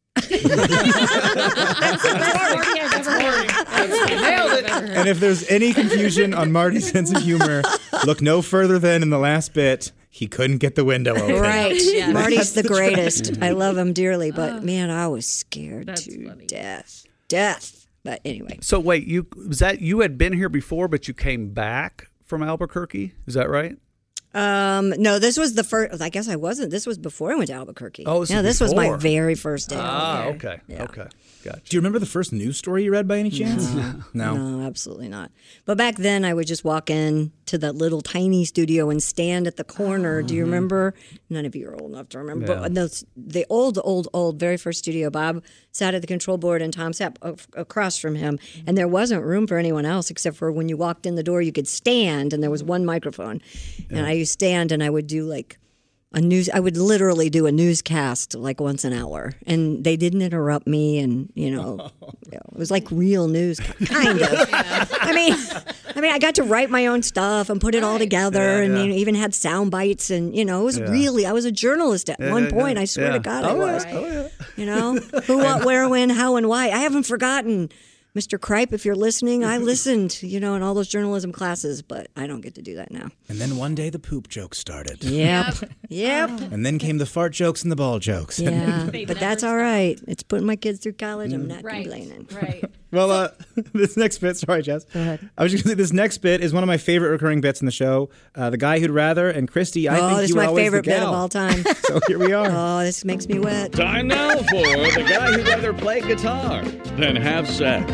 Speaker 6: And if there's any confusion on Marty's sense of humor, look no further than in the last bit. He couldn't get the window open.
Speaker 7: Right. Yeah. Marty's the greatest. I love him dearly, but man, I was scared to death. But anyway.
Speaker 15: So wait, you had been here before, but you came back from Albuquerque? Is that right?
Speaker 7: No, this was the first. I guess I wasn't. This was before I went to Albuquerque.
Speaker 15: Oh,
Speaker 7: this was my very first day.
Speaker 15: Okay.
Speaker 7: Yeah.
Speaker 15: Okay. Gotcha.
Speaker 6: Do you remember the first news story you read by any chance?
Speaker 7: No, absolutely not. But back then, I would just walk in to that little tiny studio and stand at the corner. Do you remember? None of you are old enough to remember.
Speaker 15: Yeah.
Speaker 7: But the old, very first studio, Bob sat at the control board and Tom sat across from him. And there wasn't room for anyone else except for when you walked in the door, you could stand and there was one microphone. Yeah. And I used to stand and I would do I would literally do a newscast like once an hour, and they didn't interrupt me, and it was like real news, kind of. I mean, I got to write my own stuff and put it all together, and even had sound bites, and it was really. I was a journalist at one point. I swear to God, I was.
Speaker 15: Oh, yeah.
Speaker 7: Who, what, where, when, how, and why. I haven't forgotten. Mr. Kripe, if you're listening, I listened, in all those journalism classes, but I don't get to do that now.
Speaker 6: And then one day the poop joke started.
Speaker 7: Yep.
Speaker 6: And then came the fart jokes and the ball jokes.
Speaker 7: Yeah, but that's all right. It's putting my kids through college. I'm not complaining.
Speaker 9: Right.
Speaker 6: Well, this next bit, sorry, Jess.
Speaker 7: Go ahead.
Speaker 6: I was just going to say, this next bit is one of my favorite recurring bits in the show. The Guy Who'd Rather, and Christy, I think
Speaker 7: this
Speaker 6: you
Speaker 7: is
Speaker 6: were
Speaker 7: my
Speaker 6: always
Speaker 7: favorite
Speaker 6: the gal.
Speaker 7: bit of all time.
Speaker 6: So here we are.
Speaker 7: Oh, this makes me wet.
Speaker 16: Time now for the guy who'd rather play guitar than have sex.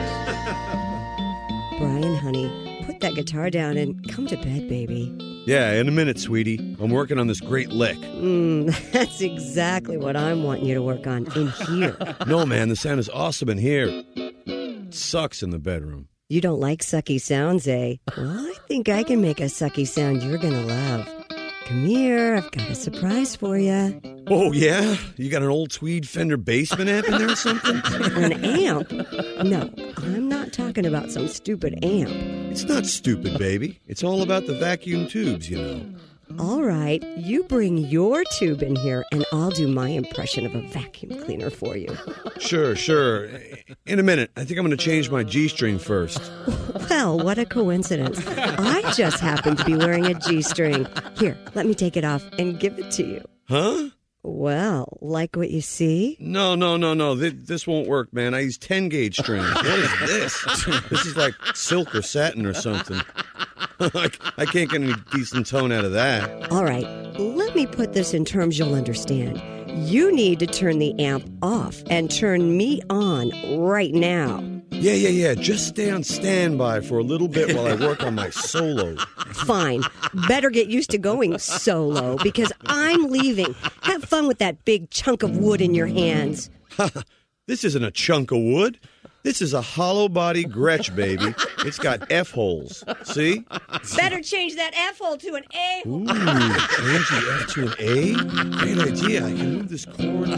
Speaker 3: Brian, honey, put that guitar down and come to bed, baby.
Speaker 22: Yeah, in a minute, sweetie. I'm working on this great lick.
Speaker 3: That's exactly what I'm wanting you to work on in here.
Speaker 22: No, man, the sound is awesome in here. It sucks in the bedroom.
Speaker 3: You don't like sucky sounds, eh? Well, I think I can make a sucky sound you're gonna love. Come here, I've got a surprise for you.
Speaker 22: Oh, yeah? You got an old tweed Fender Bassman amp in there or something?
Speaker 3: An amp? No, I'm not talking about some stupid amp.
Speaker 22: It's not stupid, baby. It's all about the vacuum tubes,
Speaker 3: All right, you bring your tube in here and I'll do my impression of a vacuum cleaner for you.
Speaker 22: Sure. In a minute. I think I'm going to change my G-string first.
Speaker 3: Well, what a coincidence. I just happen to be wearing a G-string. Here, let me take it off and give it to you.
Speaker 22: Huh?
Speaker 3: Well, like what you see?
Speaker 22: No. This won't work, man. I use 10-gauge strings. What is this? This is like silk or satin or something. I can't get any decent tone out of that.
Speaker 3: All right, let me put this in terms you'll understand. You need to turn the amp off and turn me on right now.
Speaker 22: Yeah. Just stay on standby for a little bit while I work on my solo.
Speaker 3: Fine. Better get used to going solo because I'm leaving. Have fun with that big chunk of wood in your hands.
Speaker 22: This isn't a chunk of wood. This is a hollow body Gretsch, baby. It's got F-holes. See?
Speaker 3: Better change that F-hole to an A.
Speaker 22: Ooh, change the F to an A? Great idea. I can move this chord.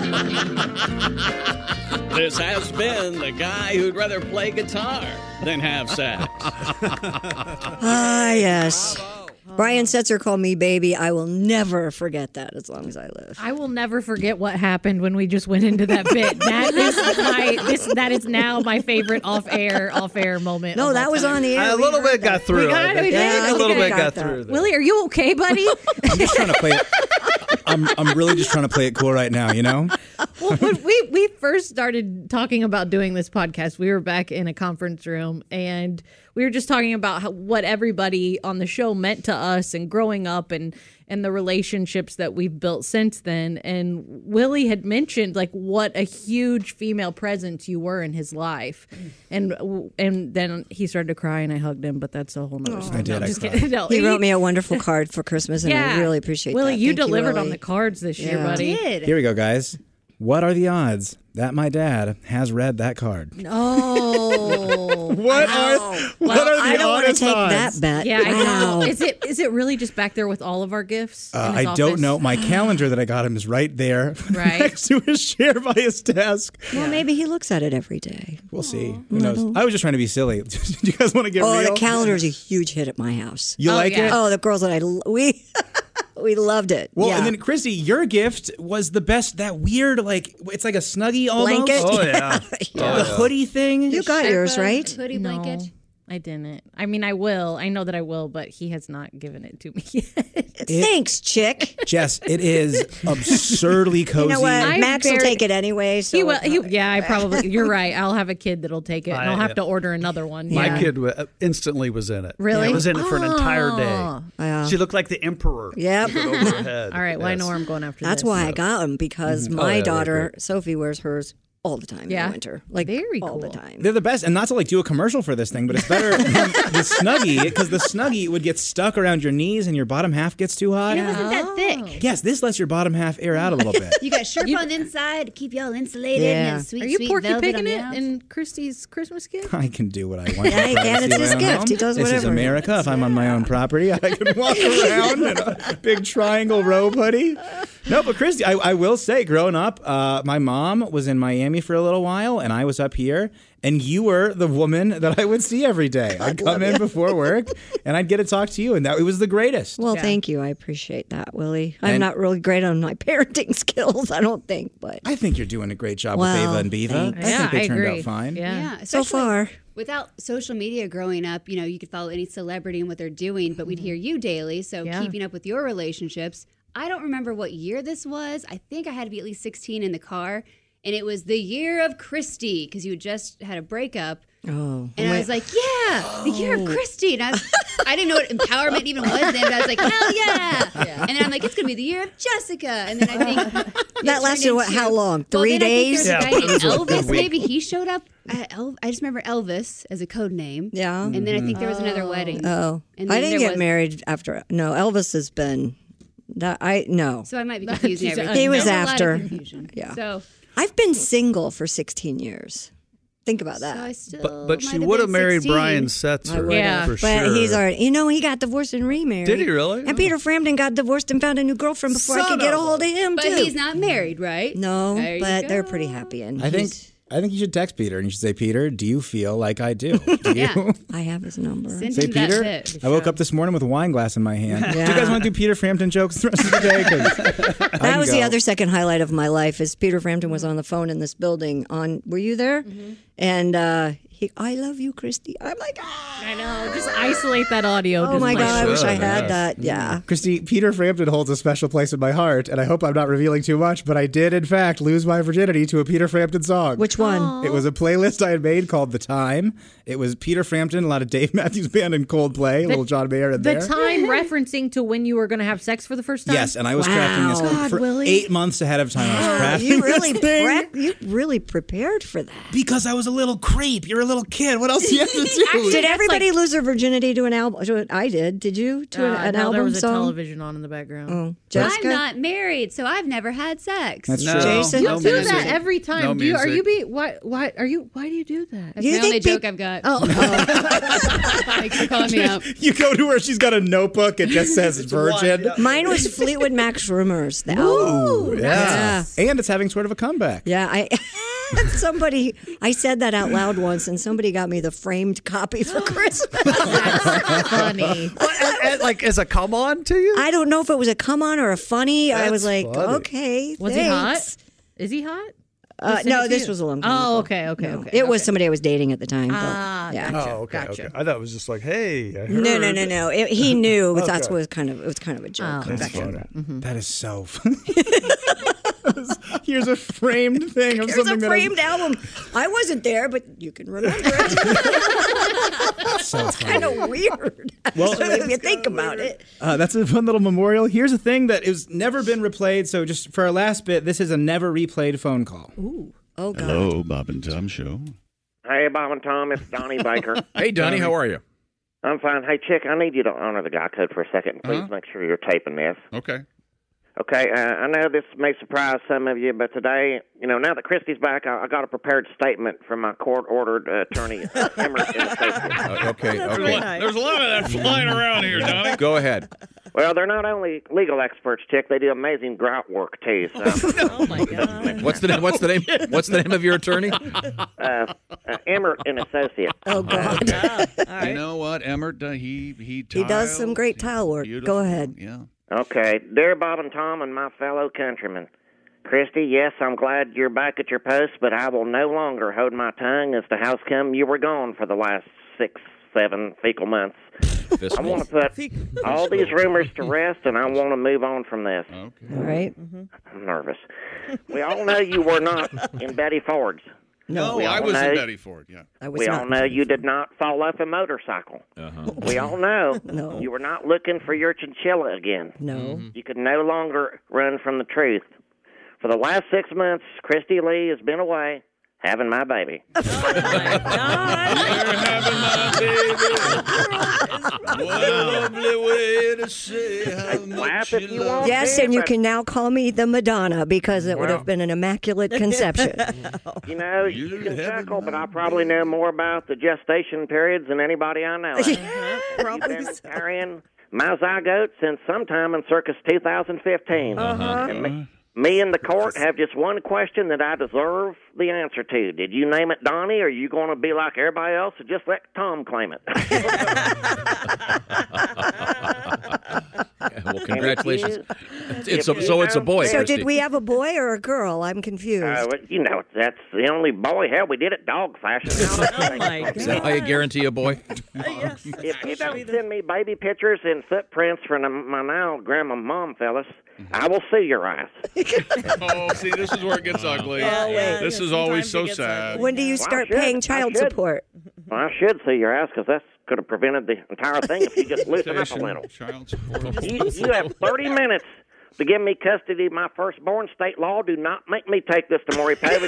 Speaker 16: This has been the guy who'd rather play guitar than have sex.
Speaker 7: Ah, yes. Brian Setzer called me baby. I will never forget that as long as I live.
Speaker 9: I will never forget what happened when we just went into that bit. That is now my favorite off-air moment.
Speaker 7: No, that was on the air.
Speaker 15: A little bit got through.
Speaker 9: A little bit
Speaker 15: got through.
Speaker 9: Willie, are you okay, buddy?
Speaker 6: I'm just trying to play it. I'm really just trying to play it cool right now,
Speaker 9: Well, when we first started talking about doing this podcast, we were back in a conference room and we were just talking about what everybody on the show meant to us and growing up and the relationships that we've built since then. And Willie had mentioned what a huge female presence you were in his life. And then he started to cry and I hugged him, but that's a whole nother story.
Speaker 6: I did.
Speaker 9: Just kidding. No,
Speaker 7: he wrote me a wonderful card for Christmas and I really appreciate
Speaker 9: Willie,
Speaker 7: that.
Speaker 9: you
Speaker 7: Thank
Speaker 9: delivered
Speaker 7: Willie.
Speaker 9: on the cards this year, buddy.
Speaker 7: I did.
Speaker 6: Here we go, guys. what are the odds that my dad has read that card?
Speaker 9: No.
Speaker 6: What are the
Speaker 7: I don't want to
Speaker 6: honest
Speaker 7: take
Speaker 6: odds?
Speaker 7: that bet.
Speaker 9: Yeah, I
Speaker 7: Wow.
Speaker 9: know. Is it really just back there with all of our gifts? in his
Speaker 6: I don't
Speaker 9: office?
Speaker 6: know. My calendar that I got him is right there,
Speaker 9: Right.
Speaker 6: next to his chair by his desk.
Speaker 7: Well, maybe he looks at it every day.
Speaker 6: We'll see. Who knows? I was just trying to be silly. Do you guys want to get
Speaker 7: Oh,
Speaker 6: real?
Speaker 7: the calendar's a huge hit at my house.
Speaker 6: You like it?
Speaker 7: Oh, the girls that we loved it.
Speaker 6: Well,
Speaker 7: yeah.
Speaker 6: and then Christy, your gift was the best. That weird, it's like a Snuggie almost.
Speaker 7: Blanket?
Speaker 15: Oh, yeah.
Speaker 6: The hoodie thing.
Speaker 7: You got yours, right?
Speaker 8: Hoodie blanket.
Speaker 9: I didn't. I mean, I will. I know that I will, but he has not given it to me yet.
Speaker 7: Thanks, chick.
Speaker 6: Jess, it is absurdly cozy.
Speaker 7: You know what?
Speaker 9: I'm
Speaker 7: Max will
Speaker 9: very-
Speaker 7: take it anyway. So
Speaker 9: He will. Yeah, I probably. You're right. I'll have a kid that'll take it, and I'll have to order another one.
Speaker 15: My kid instantly was in it.
Speaker 9: Really?
Speaker 15: Yeah, was in it for an entire
Speaker 9: Oh.
Speaker 15: day. She looked like the emperor.
Speaker 7: Yep.
Speaker 15: With it over her head.
Speaker 9: All right. Well, I know where I'm going after
Speaker 7: That's
Speaker 9: this.
Speaker 7: why I got them, because
Speaker 6: Mm-hmm.
Speaker 7: my
Speaker 15: yeah, they're
Speaker 7: daughter,
Speaker 15: great.
Speaker 7: Sophie, wears hers all the time in
Speaker 9: Yeah.
Speaker 7: the winter. Like
Speaker 9: Very
Speaker 7: all the
Speaker 9: cool.
Speaker 7: time.
Speaker 6: They're the best, and not to do a commercial for this thing, but it's better than the Snuggie, because the Snuggie would get stuck around your knees and your bottom half gets too hot.
Speaker 8: And it wasn't that thick.
Speaker 6: Yes, this lets your bottom half air out a little bit.
Speaker 8: You got Sherpa on the inside to keep y'all insulated,
Speaker 7: Yeah.
Speaker 8: and then sweet,
Speaker 9: Are you
Speaker 8: sweet
Speaker 9: Porky
Speaker 8: velvet
Speaker 9: Pigging
Speaker 8: on the
Speaker 9: it
Speaker 8: out.
Speaker 9: in Christy's Christmas gift?
Speaker 6: I can do what I want.
Speaker 7: Yeah, he can. It's his
Speaker 6: Around
Speaker 7: gift.
Speaker 6: home.
Speaker 7: He does
Speaker 6: This is
Speaker 7: whatever.
Speaker 6: America. If I'm on my own property, I can walk around in a big triangle robe hoodie. No, but Christy, I will say, growing up, my mom was in Miami for a little while, and I was up here, and you were the woman that I would see every day. I'd come in before work, and I'd get to talk to you, and it was the greatest.
Speaker 7: Well, thank you. I appreciate that, Willie. I'm
Speaker 6: And-
Speaker 7: not really great on my parenting skills, I don't think, but
Speaker 6: I think you're doing a great job
Speaker 7: Well,
Speaker 6: with Ava and Beava.
Speaker 7: thanks.
Speaker 6: I think
Speaker 9: Yeah,
Speaker 6: they
Speaker 9: I
Speaker 6: turned
Speaker 9: agree.
Speaker 6: out fine.
Speaker 8: Yeah,
Speaker 7: so
Speaker 8: especially
Speaker 7: far.
Speaker 8: without social media growing up, you could follow any celebrity and what they're doing, but we'd hear you daily. So
Speaker 9: Yeah.
Speaker 8: keeping up with your relationships. I don't remember what year this was. I think I had to be at least 16 in the car, and it was the year of Christy because you had just had a breakup.
Speaker 7: Oh.
Speaker 8: And I was like, yeah, the year of Christy. And I didn't know what empowerment even was then, but I was like, hell yeah. And then I'm like, it's going to be the year of Jessica. And then I think
Speaker 7: That lasted how long? 3 days?
Speaker 8: Well, then I think there was a guy named
Speaker 15: it was like a
Speaker 8: Elvis.
Speaker 15: week.
Speaker 8: Maybe he showed up. I just remember Elvis as a code name.
Speaker 7: Yeah.
Speaker 8: And then I think there was another wedding.
Speaker 7: Oh.
Speaker 8: And
Speaker 7: I
Speaker 8: then
Speaker 7: didn't
Speaker 8: there
Speaker 7: get
Speaker 8: was-
Speaker 7: married after. No, Elvis has been. No.
Speaker 8: So I might be confusing everything.
Speaker 7: He was
Speaker 8: There's a lot of
Speaker 7: after.
Speaker 8: confusion.
Speaker 7: Yeah.
Speaker 8: So
Speaker 7: I've been single for 16 years. Think about that.
Speaker 8: I still
Speaker 15: But she would have married Brian Setzer.
Speaker 9: Yeah.
Speaker 15: for
Speaker 7: But
Speaker 15: sure.
Speaker 7: he's already, he got divorced and remarried.
Speaker 15: Did he really?
Speaker 7: And Peter Frampton got divorced and found a new girlfriend before I
Speaker 15: Son
Speaker 7: could get a
Speaker 15: of
Speaker 7: hold of him,
Speaker 8: But
Speaker 7: too.
Speaker 8: he's not married, right?
Speaker 7: No,
Speaker 8: There you
Speaker 7: but they're
Speaker 8: go.
Speaker 7: pretty happy. And
Speaker 6: I think you should text Peter and you should say, Peter, do you feel like I do? Do you?
Speaker 8: Yeah.
Speaker 7: I have his number.
Speaker 8: Send
Speaker 6: Say,
Speaker 8: him that
Speaker 6: Peter,
Speaker 8: shit.
Speaker 6: I woke up this morning with a wine glass in my hand. Do you
Speaker 7: Yeah.
Speaker 6: guys want to do Peter Frampton jokes the rest of the day? 'Cause
Speaker 7: That was the other second highlight of my life is Peter Frampton was on the phone in this building were you there?
Speaker 8: Mm-hmm.
Speaker 7: And I love you, Christy. I'm like,
Speaker 9: I know. Just isolate that audio.
Speaker 7: oh
Speaker 9: Just
Speaker 7: my
Speaker 9: like-
Speaker 7: God, I wish I
Speaker 15: should,
Speaker 7: had
Speaker 15: yes.
Speaker 7: that. Yeah.
Speaker 6: Christy, Peter Frampton holds a special place in my heart, and I hope I'm not revealing too much, but I did, in fact, lose my virginity to a Peter Frampton song.
Speaker 7: Which one?
Speaker 6: It was a playlist I had made called The Time. It was Peter Frampton, a lot of Dave Matthews Band and Coldplay, a little John Mayer in
Speaker 9: The
Speaker 6: there.
Speaker 9: time referencing to when you were going to have sex for the first time?
Speaker 6: Yes, and I was crafting this
Speaker 7: God,
Speaker 6: for
Speaker 9: Willie.
Speaker 6: 8 months ahead of time. I was crafting
Speaker 7: You really
Speaker 6: this thing.
Speaker 7: you really prepared for that.
Speaker 6: Because I was a little creep. You're a little kid. What else do you have to do?
Speaker 7: Did everybody lose their virginity to an album? I did. Did you? To an
Speaker 9: no,
Speaker 7: album
Speaker 9: there was a
Speaker 7: song?
Speaker 9: television on in the background.
Speaker 7: Oh, Jessica?
Speaker 8: I'm not married, so I've never had sex.
Speaker 6: That's
Speaker 15: No,
Speaker 6: true.
Speaker 7: Jason?
Speaker 9: You
Speaker 15: no
Speaker 9: do
Speaker 15: music.
Speaker 9: that every time.
Speaker 15: No
Speaker 9: do you? Are
Speaker 15: music.
Speaker 9: you why do you do that?
Speaker 8: That's
Speaker 7: You
Speaker 8: the only
Speaker 7: think
Speaker 8: joke I've got.
Speaker 7: Oh,
Speaker 8: Thanks for calling me out.
Speaker 6: You go to where she's got a notebook. It just says virgin.
Speaker 7: mine was Fleetwood Mac's Rumors. The album.
Speaker 6: Yeah. And it's having sort of a comeback.
Speaker 7: Yeah, I said that out loud once, and somebody got me the framed copy for Christmas.
Speaker 9: Funny.
Speaker 15: Like as a come on to you?
Speaker 7: I don't know if it was a come on or a funny. I was
Speaker 15: That's
Speaker 7: like,
Speaker 15: funny.
Speaker 7: okay,
Speaker 9: Was
Speaker 7: thanks.
Speaker 9: he hot? Is he hot? Who sent it
Speaker 7: No,
Speaker 9: to
Speaker 7: this
Speaker 9: you?
Speaker 7: was a long time
Speaker 9: Oh,
Speaker 7: ago.
Speaker 9: okay.
Speaker 7: No. It was somebody I was dating at the time. but,
Speaker 9: Ah,
Speaker 7: yeah.
Speaker 9: gotcha.
Speaker 15: Oh, okay,
Speaker 9: Gotcha.
Speaker 15: okay. I thought it was just like, hey, I heard.
Speaker 7: No. He knew, but that's
Speaker 15: Okay.
Speaker 7: what it was kind of a joke.
Speaker 9: Oh,
Speaker 6: That's
Speaker 7: Back
Speaker 6: funny.
Speaker 7: then.
Speaker 6: That is so funny. Here's a framed thing of
Speaker 7: Here's
Speaker 6: something
Speaker 7: a
Speaker 6: that
Speaker 7: framed album. I wasn't there, but you can remember it.
Speaker 6: so
Speaker 7: It's kind of weird.
Speaker 6: Well-
Speaker 7: if you think about it.
Speaker 6: That's a fun little memorial. Here's a thing that has never been replayed. So just for our last bit, this is a never replayed phone call.
Speaker 7: Ooh. Oh, God.
Speaker 16: Hello, Bob and Tom Show.
Speaker 21: Hey, Bob and Tom, it's Donnie Baker.
Speaker 2: Hey, Donnie, how are you?
Speaker 21: I'm fine. Hey, Chick, I need you to honor the guy code for a second. Please make sure you're taping this.
Speaker 2: Okay. Okay, I know this may surprise some of you, but today, now that Christy's back, I got a prepared statement from my court-ordered attorney, Emerson Associates.
Speaker 4: Okay.
Speaker 5: There's a lot of that flying around here, Donnie.
Speaker 4: Go ahead.
Speaker 2: Well, they're not only legal experts, Chick. They do amazing grout work too. So.
Speaker 9: Oh my God!
Speaker 4: What's the name of your attorney?
Speaker 2: Emmert and Associates.
Speaker 17: Oh God!
Speaker 4: You know what, Emmert? He
Speaker 17: does some great tile work. Go ahead.
Speaker 4: Yeah.
Speaker 2: Okay, dear Bob and Tom and my fellow countrymen. Christy, yes, I'm glad you're back at your post, but I will no longer hold my tongue as to how come you were gone for the last 6-7 fecal months. I want to put all these rumors to rest, and I want to move on from this.
Speaker 4: Okay.
Speaker 17: All right.
Speaker 2: I'm nervous. We all know you were not in Betty Ford's.
Speaker 5: No, I was in Betty Ford, yeah.
Speaker 2: We all know you did not fall off a motorcycle.
Speaker 4: Uh-huh.
Speaker 2: We all know you were not looking for your chinchilla again.
Speaker 17: No.
Speaker 2: You could no longer run from the truth. For the last 6 months, Christy Lee has been away having my baby.
Speaker 5: You're having my baby. What a lovely way to say how much you love.
Speaker 17: Yes, and you can now call me the Madonna because it would have been an immaculate conception.
Speaker 2: You can chuckle, but I probably know more about the gestation periods than anybody I know.
Speaker 17: Probably.
Speaker 2: You've been carrying my zygote since sometime in circus 2015. And me and the court have just one question that I deserve the answer to. Did you name it Donnie, or are you going to be like everybody else and just let Tom claim it?
Speaker 4: Well, congratulations. It's a boy.
Speaker 17: So
Speaker 4: Christy.
Speaker 17: did we have a boy or a girl? I'm confused.
Speaker 2: That's the only boy. Hell, we did it dog fashion.
Speaker 4: Oh my God. Is that how you guarantee a boy?
Speaker 2: If you don't send me baby pictures and footprints from my now grandma mom, fellas, I will sue your ass.
Speaker 5: Oh, see, this is where it gets ugly. This is always so sad.
Speaker 17: When do you start paying child support?
Speaker 2: Well, I should sue your ass because that could have prevented the entire thing if you just loosen up a little.
Speaker 5: Child support.
Speaker 2: You have 30 minutes to give me custody of my firstborn. State law do not make me take this to Maury Povich.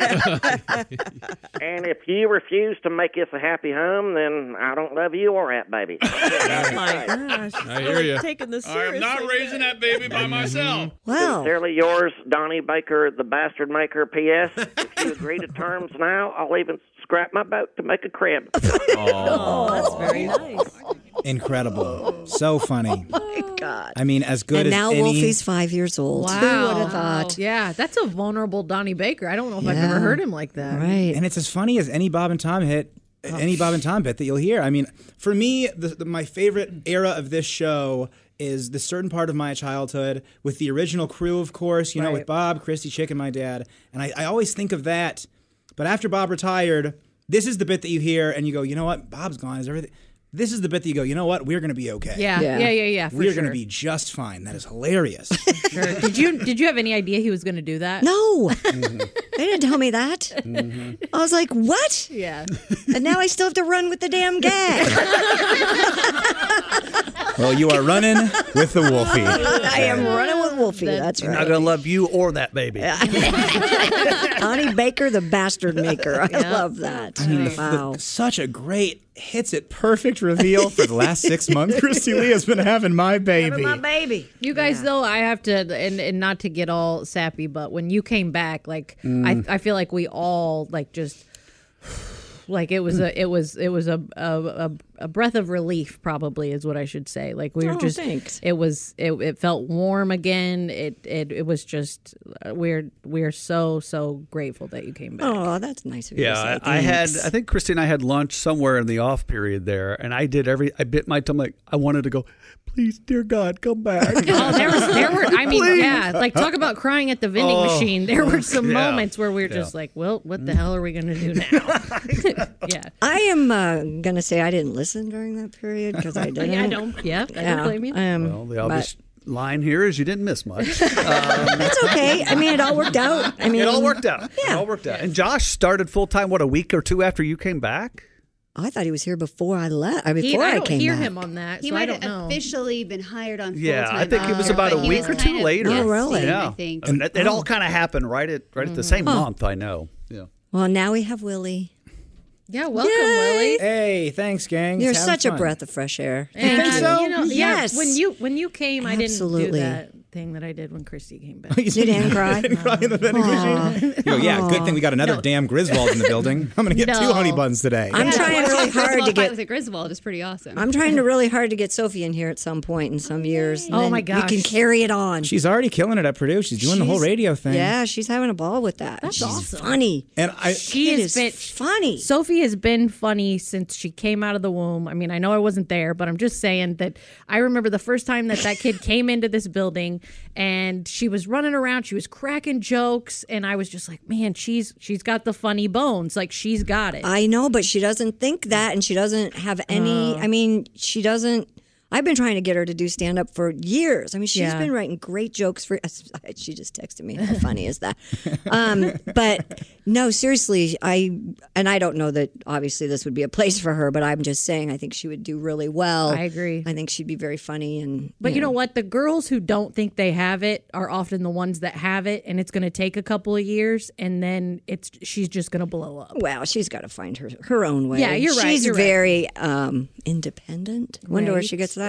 Speaker 2: And if you refuse to make this a happy home, then I don't love you or that baby.
Speaker 23: Oh my gosh!
Speaker 5: I hear you.
Speaker 23: Taking this
Speaker 5: I
Speaker 23: seriously.
Speaker 5: am not raising that baby by myself.
Speaker 17: Wow.
Speaker 2: Sincerely yours, Donnie Baker, the bastard maker. P.S. If you agree to terms now, I'll even scrap my boat to make a crib.
Speaker 23: Oh, that's very nice.
Speaker 6: Incredible. So funny.
Speaker 17: Oh my God.
Speaker 6: I mean, as good
Speaker 17: and
Speaker 6: as
Speaker 17: now
Speaker 6: any...
Speaker 17: Wolfie's 5 years old.
Speaker 9: Wow.
Speaker 17: Who would have thought?
Speaker 9: Yeah, that's a vulnerable Donnie Baker. I don't know if I've ever heard him like that.
Speaker 17: Right.
Speaker 6: And it's as funny as any Bob and Tom hit. Any Bob and Tom bit that you'll hear. I mean, for me, my favorite era of this show is the certain part of my childhood with the original crew, of course, you know, with Bob, Christy, Chick, and my dad. And I always think of that. But after Bob retired, this is the bit that you hear and you go, you know what? Bob's gone. Is everything... This is the bit that you go, you know what? We're going to be okay.
Speaker 9: Yeah.
Speaker 6: We're going to be just fine. That is hilarious.
Speaker 9: Sure. Did you have any idea he was going to do that?
Speaker 17: No. They didn't tell me that. I was like, what?
Speaker 9: Yeah.
Speaker 17: And now I still have to run with the damn gag.
Speaker 6: Well, you are running with the Wolfie.
Speaker 17: I am running with Wolfie. That's right.
Speaker 15: I'm not going to love you or that baby.
Speaker 17: Donnie Baker, the bastard maker. I love that.
Speaker 6: I mean, such a great hits it perfect reveal for the last 6 months. Christy Lee has been having my baby.
Speaker 17: My baby.
Speaker 9: You guys, though, I have to, and not to get all sappy, but when you came back, like, I feel like we all, like, just, like, it was a breath of relief, probably, is what I should say. Like, we were just,
Speaker 17: thanks.
Speaker 9: It felt warm again. It was just, we're so grateful that you came back.
Speaker 17: Oh, that's nice of you to say.
Speaker 15: I think Christy and I had lunch somewhere in the off period there, and I bit my tongue, like, I wanted to go, please, dear God, come back.
Speaker 9: Oh, there were, I mean, please. Yeah, like, talk about crying at the vending machine. There were some moments where we were just like, well, what the hell are we going to do now? Yeah.
Speaker 17: I am going to say I didn't listen during that period because I didn't.
Speaker 9: I don't blame you.
Speaker 15: Well, the obvious line here is you didn't miss much.
Speaker 17: That's okay. I mean, it all worked out.
Speaker 15: It all worked out.
Speaker 17: Yeah.
Speaker 15: It all worked out. And Josh started full time, a week or two after you came back?
Speaker 17: I thought he was here before I left. Before
Speaker 9: I
Speaker 17: I
Speaker 9: don't
Speaker 17: came
Speaker 9: hear
Speaker 17: back.
Speaker 9: him on that.
Speaker 8: He
Speaker 9: so
Speaker 8: might
Speaker 9: I
Speaker 8: have
Speaker 9: don't know.
Speaker 8: officially been hired on full-time.
Speaker 15: Yeah, I think it was about a week or two later.
Speaker 17: Oh, really?
Speaker 15: Yeah.
Speaker 8: I think.
Speaker 15: And it all kind of happened right at the same month, I know. Yeah.
Speaker 17: Well, now we have Willie.
Speaker 9: Yeah, welcome, Willie.
Speaker 6: Hey, thanks, gang.
Speaker 17: You're such a breath of fresh air.
Speaker 9: And,
Speaker 6: think so?
Speaker 9: You know,
Speaker 17: Yes.
Speaker 9: Yeah, when you came, I didn't do that thing that I did when Christy came back.
Speaker 17: You didn't cry?
Speaker 6: Didn't cry in the vending machine? You go, yeah, good thing we got another damn Griswold in the building. I'm going to get 2 honey buns today.
Speaker 17: I'm trying really hard to get
Speaker 8: with a Griswold is pretty awesome.
Speaker 17: I'm trying really hard to get Sophie in here at some point in some years.
Speaker 9: Oh,
Speaker 17: then
Speaker 9: my gosh.
Speaker 17: We can carry it on.
Speaker 6: She's already killing it at Purdue. She's doing the whole radio thing.
Speaker 17: Yeah, she's having a ball with that.
Speaker 9: That's
Speaker 17: she's
Speaker 9: awesome.
Speaker 17: funny.
Speaker 6: And
Speaker 9: She
Speaker 17: Kid
Speaker 9: has
Speaker 17: is
Speaker 9: been
Speaker 17: funny.
Speaker 9: Sophie has been funny since she came out of the womb. I mean, I know I wasn't there, but I'm just saying that I remember the first time that kid came into this building and she was running around, she was cracking jokes, and I was just like, man, she's got the funny bones. Like, she's got it.
Speaker 17: I know, but she doesn't think that, and she doesn't have any. I mean, she doesn't. I've been trying to get her to do stand up for years. I mean, she's been writing great jokes for. She just texted me. How funny is that? But no, seriously, I don't know that obviously this would be a place for her, but I'm just saying I think she would do really well.
Speaker 9: I agree.
Speaker 17: I think she'd be very funny
Speaker 9: But you know what? The girls who don't think they have it are often the ones that have it, and it's going to take a couple of years, and then she's just going to blow up.
Speaker 17: Well, she's got to find her own way.
Speaker 9: Yeah, you're right.
Speaker 17: She's
Speaker 9: you're
Speaker 17: very independent. Wonder where she gets that.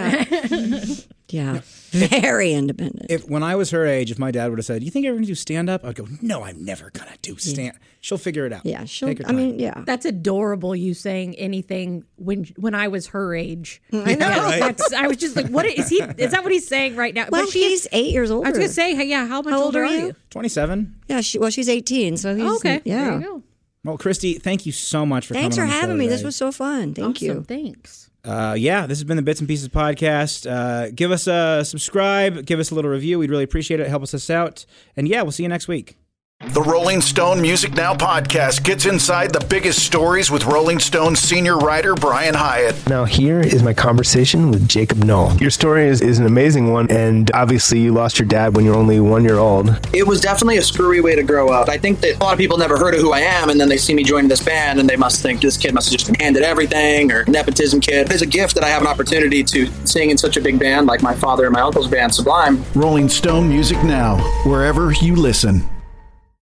Speaker 17: Yeah, very independent.
Speaker 6: When I was her age, if my dad would have said, "You think you're going to do stand up?" I'd go, "No, I'm never going to do stand." She'll figure it out.
Speaker 17: Yeah, she'll.
Speaker 6: Take her time.
Speaker 9: That's adorable. You saying anything when I was her age.
Speaker 17: I know.
Speaker 6: Right?
Speaker 9: I was just like, what is he? Is that what he's saying right now?
Speaker 17: Well,
Speaker 9: but
Speaker 17: he's 8 years older.
Speaker 9: I was going to say, hey, yeah. How much older are you?
Speaker 6: 27.
Speaker 17: Yeah, she's 18. So he's
Speaker 9: okay.
Speaker 17: Yeah.
Speaker 9: There you go.
Speaker 6: Well, Christy, thank you so much for
Speaker 17: Thanks
Speaker 6: coming
Speaker 17: for
Speaker 6: on the
Speaker 17: having
Speaker 6: show
Speaker 17: me.
Speaker 6: today.
Speaker 17: This was so fun. Thank you.
Speaker 9: Thanks.
Speaker 6: This has been the Bits and Pieces podcast. Give us a subscribe. Give us a little review. We'd really appreciate it. Help us out. And we'll see you next week.
Speaker 1: The Rolling Stone Music Now podcast gets inside the biggest stories with Rolling Stone senior writer Brian Hyatt.
Speaker 11: Now here is my conversation with Jacob Knoll. Your story is an amazing one, and obviously you lost your dad when you were only 1 year old.
Speaker 13: It was definitely a screwy way to grow up. I think that a lot of people never heard of who I am, and then they see me joining this band, and they must think this kid must have just been handed everything, or nepotism kid. It's a gift that I have an opportunity to sing in such a big band like my father and my uncle's band, Sublime.
Speaker 1: Rolling Stone Music Now, wherever you listen.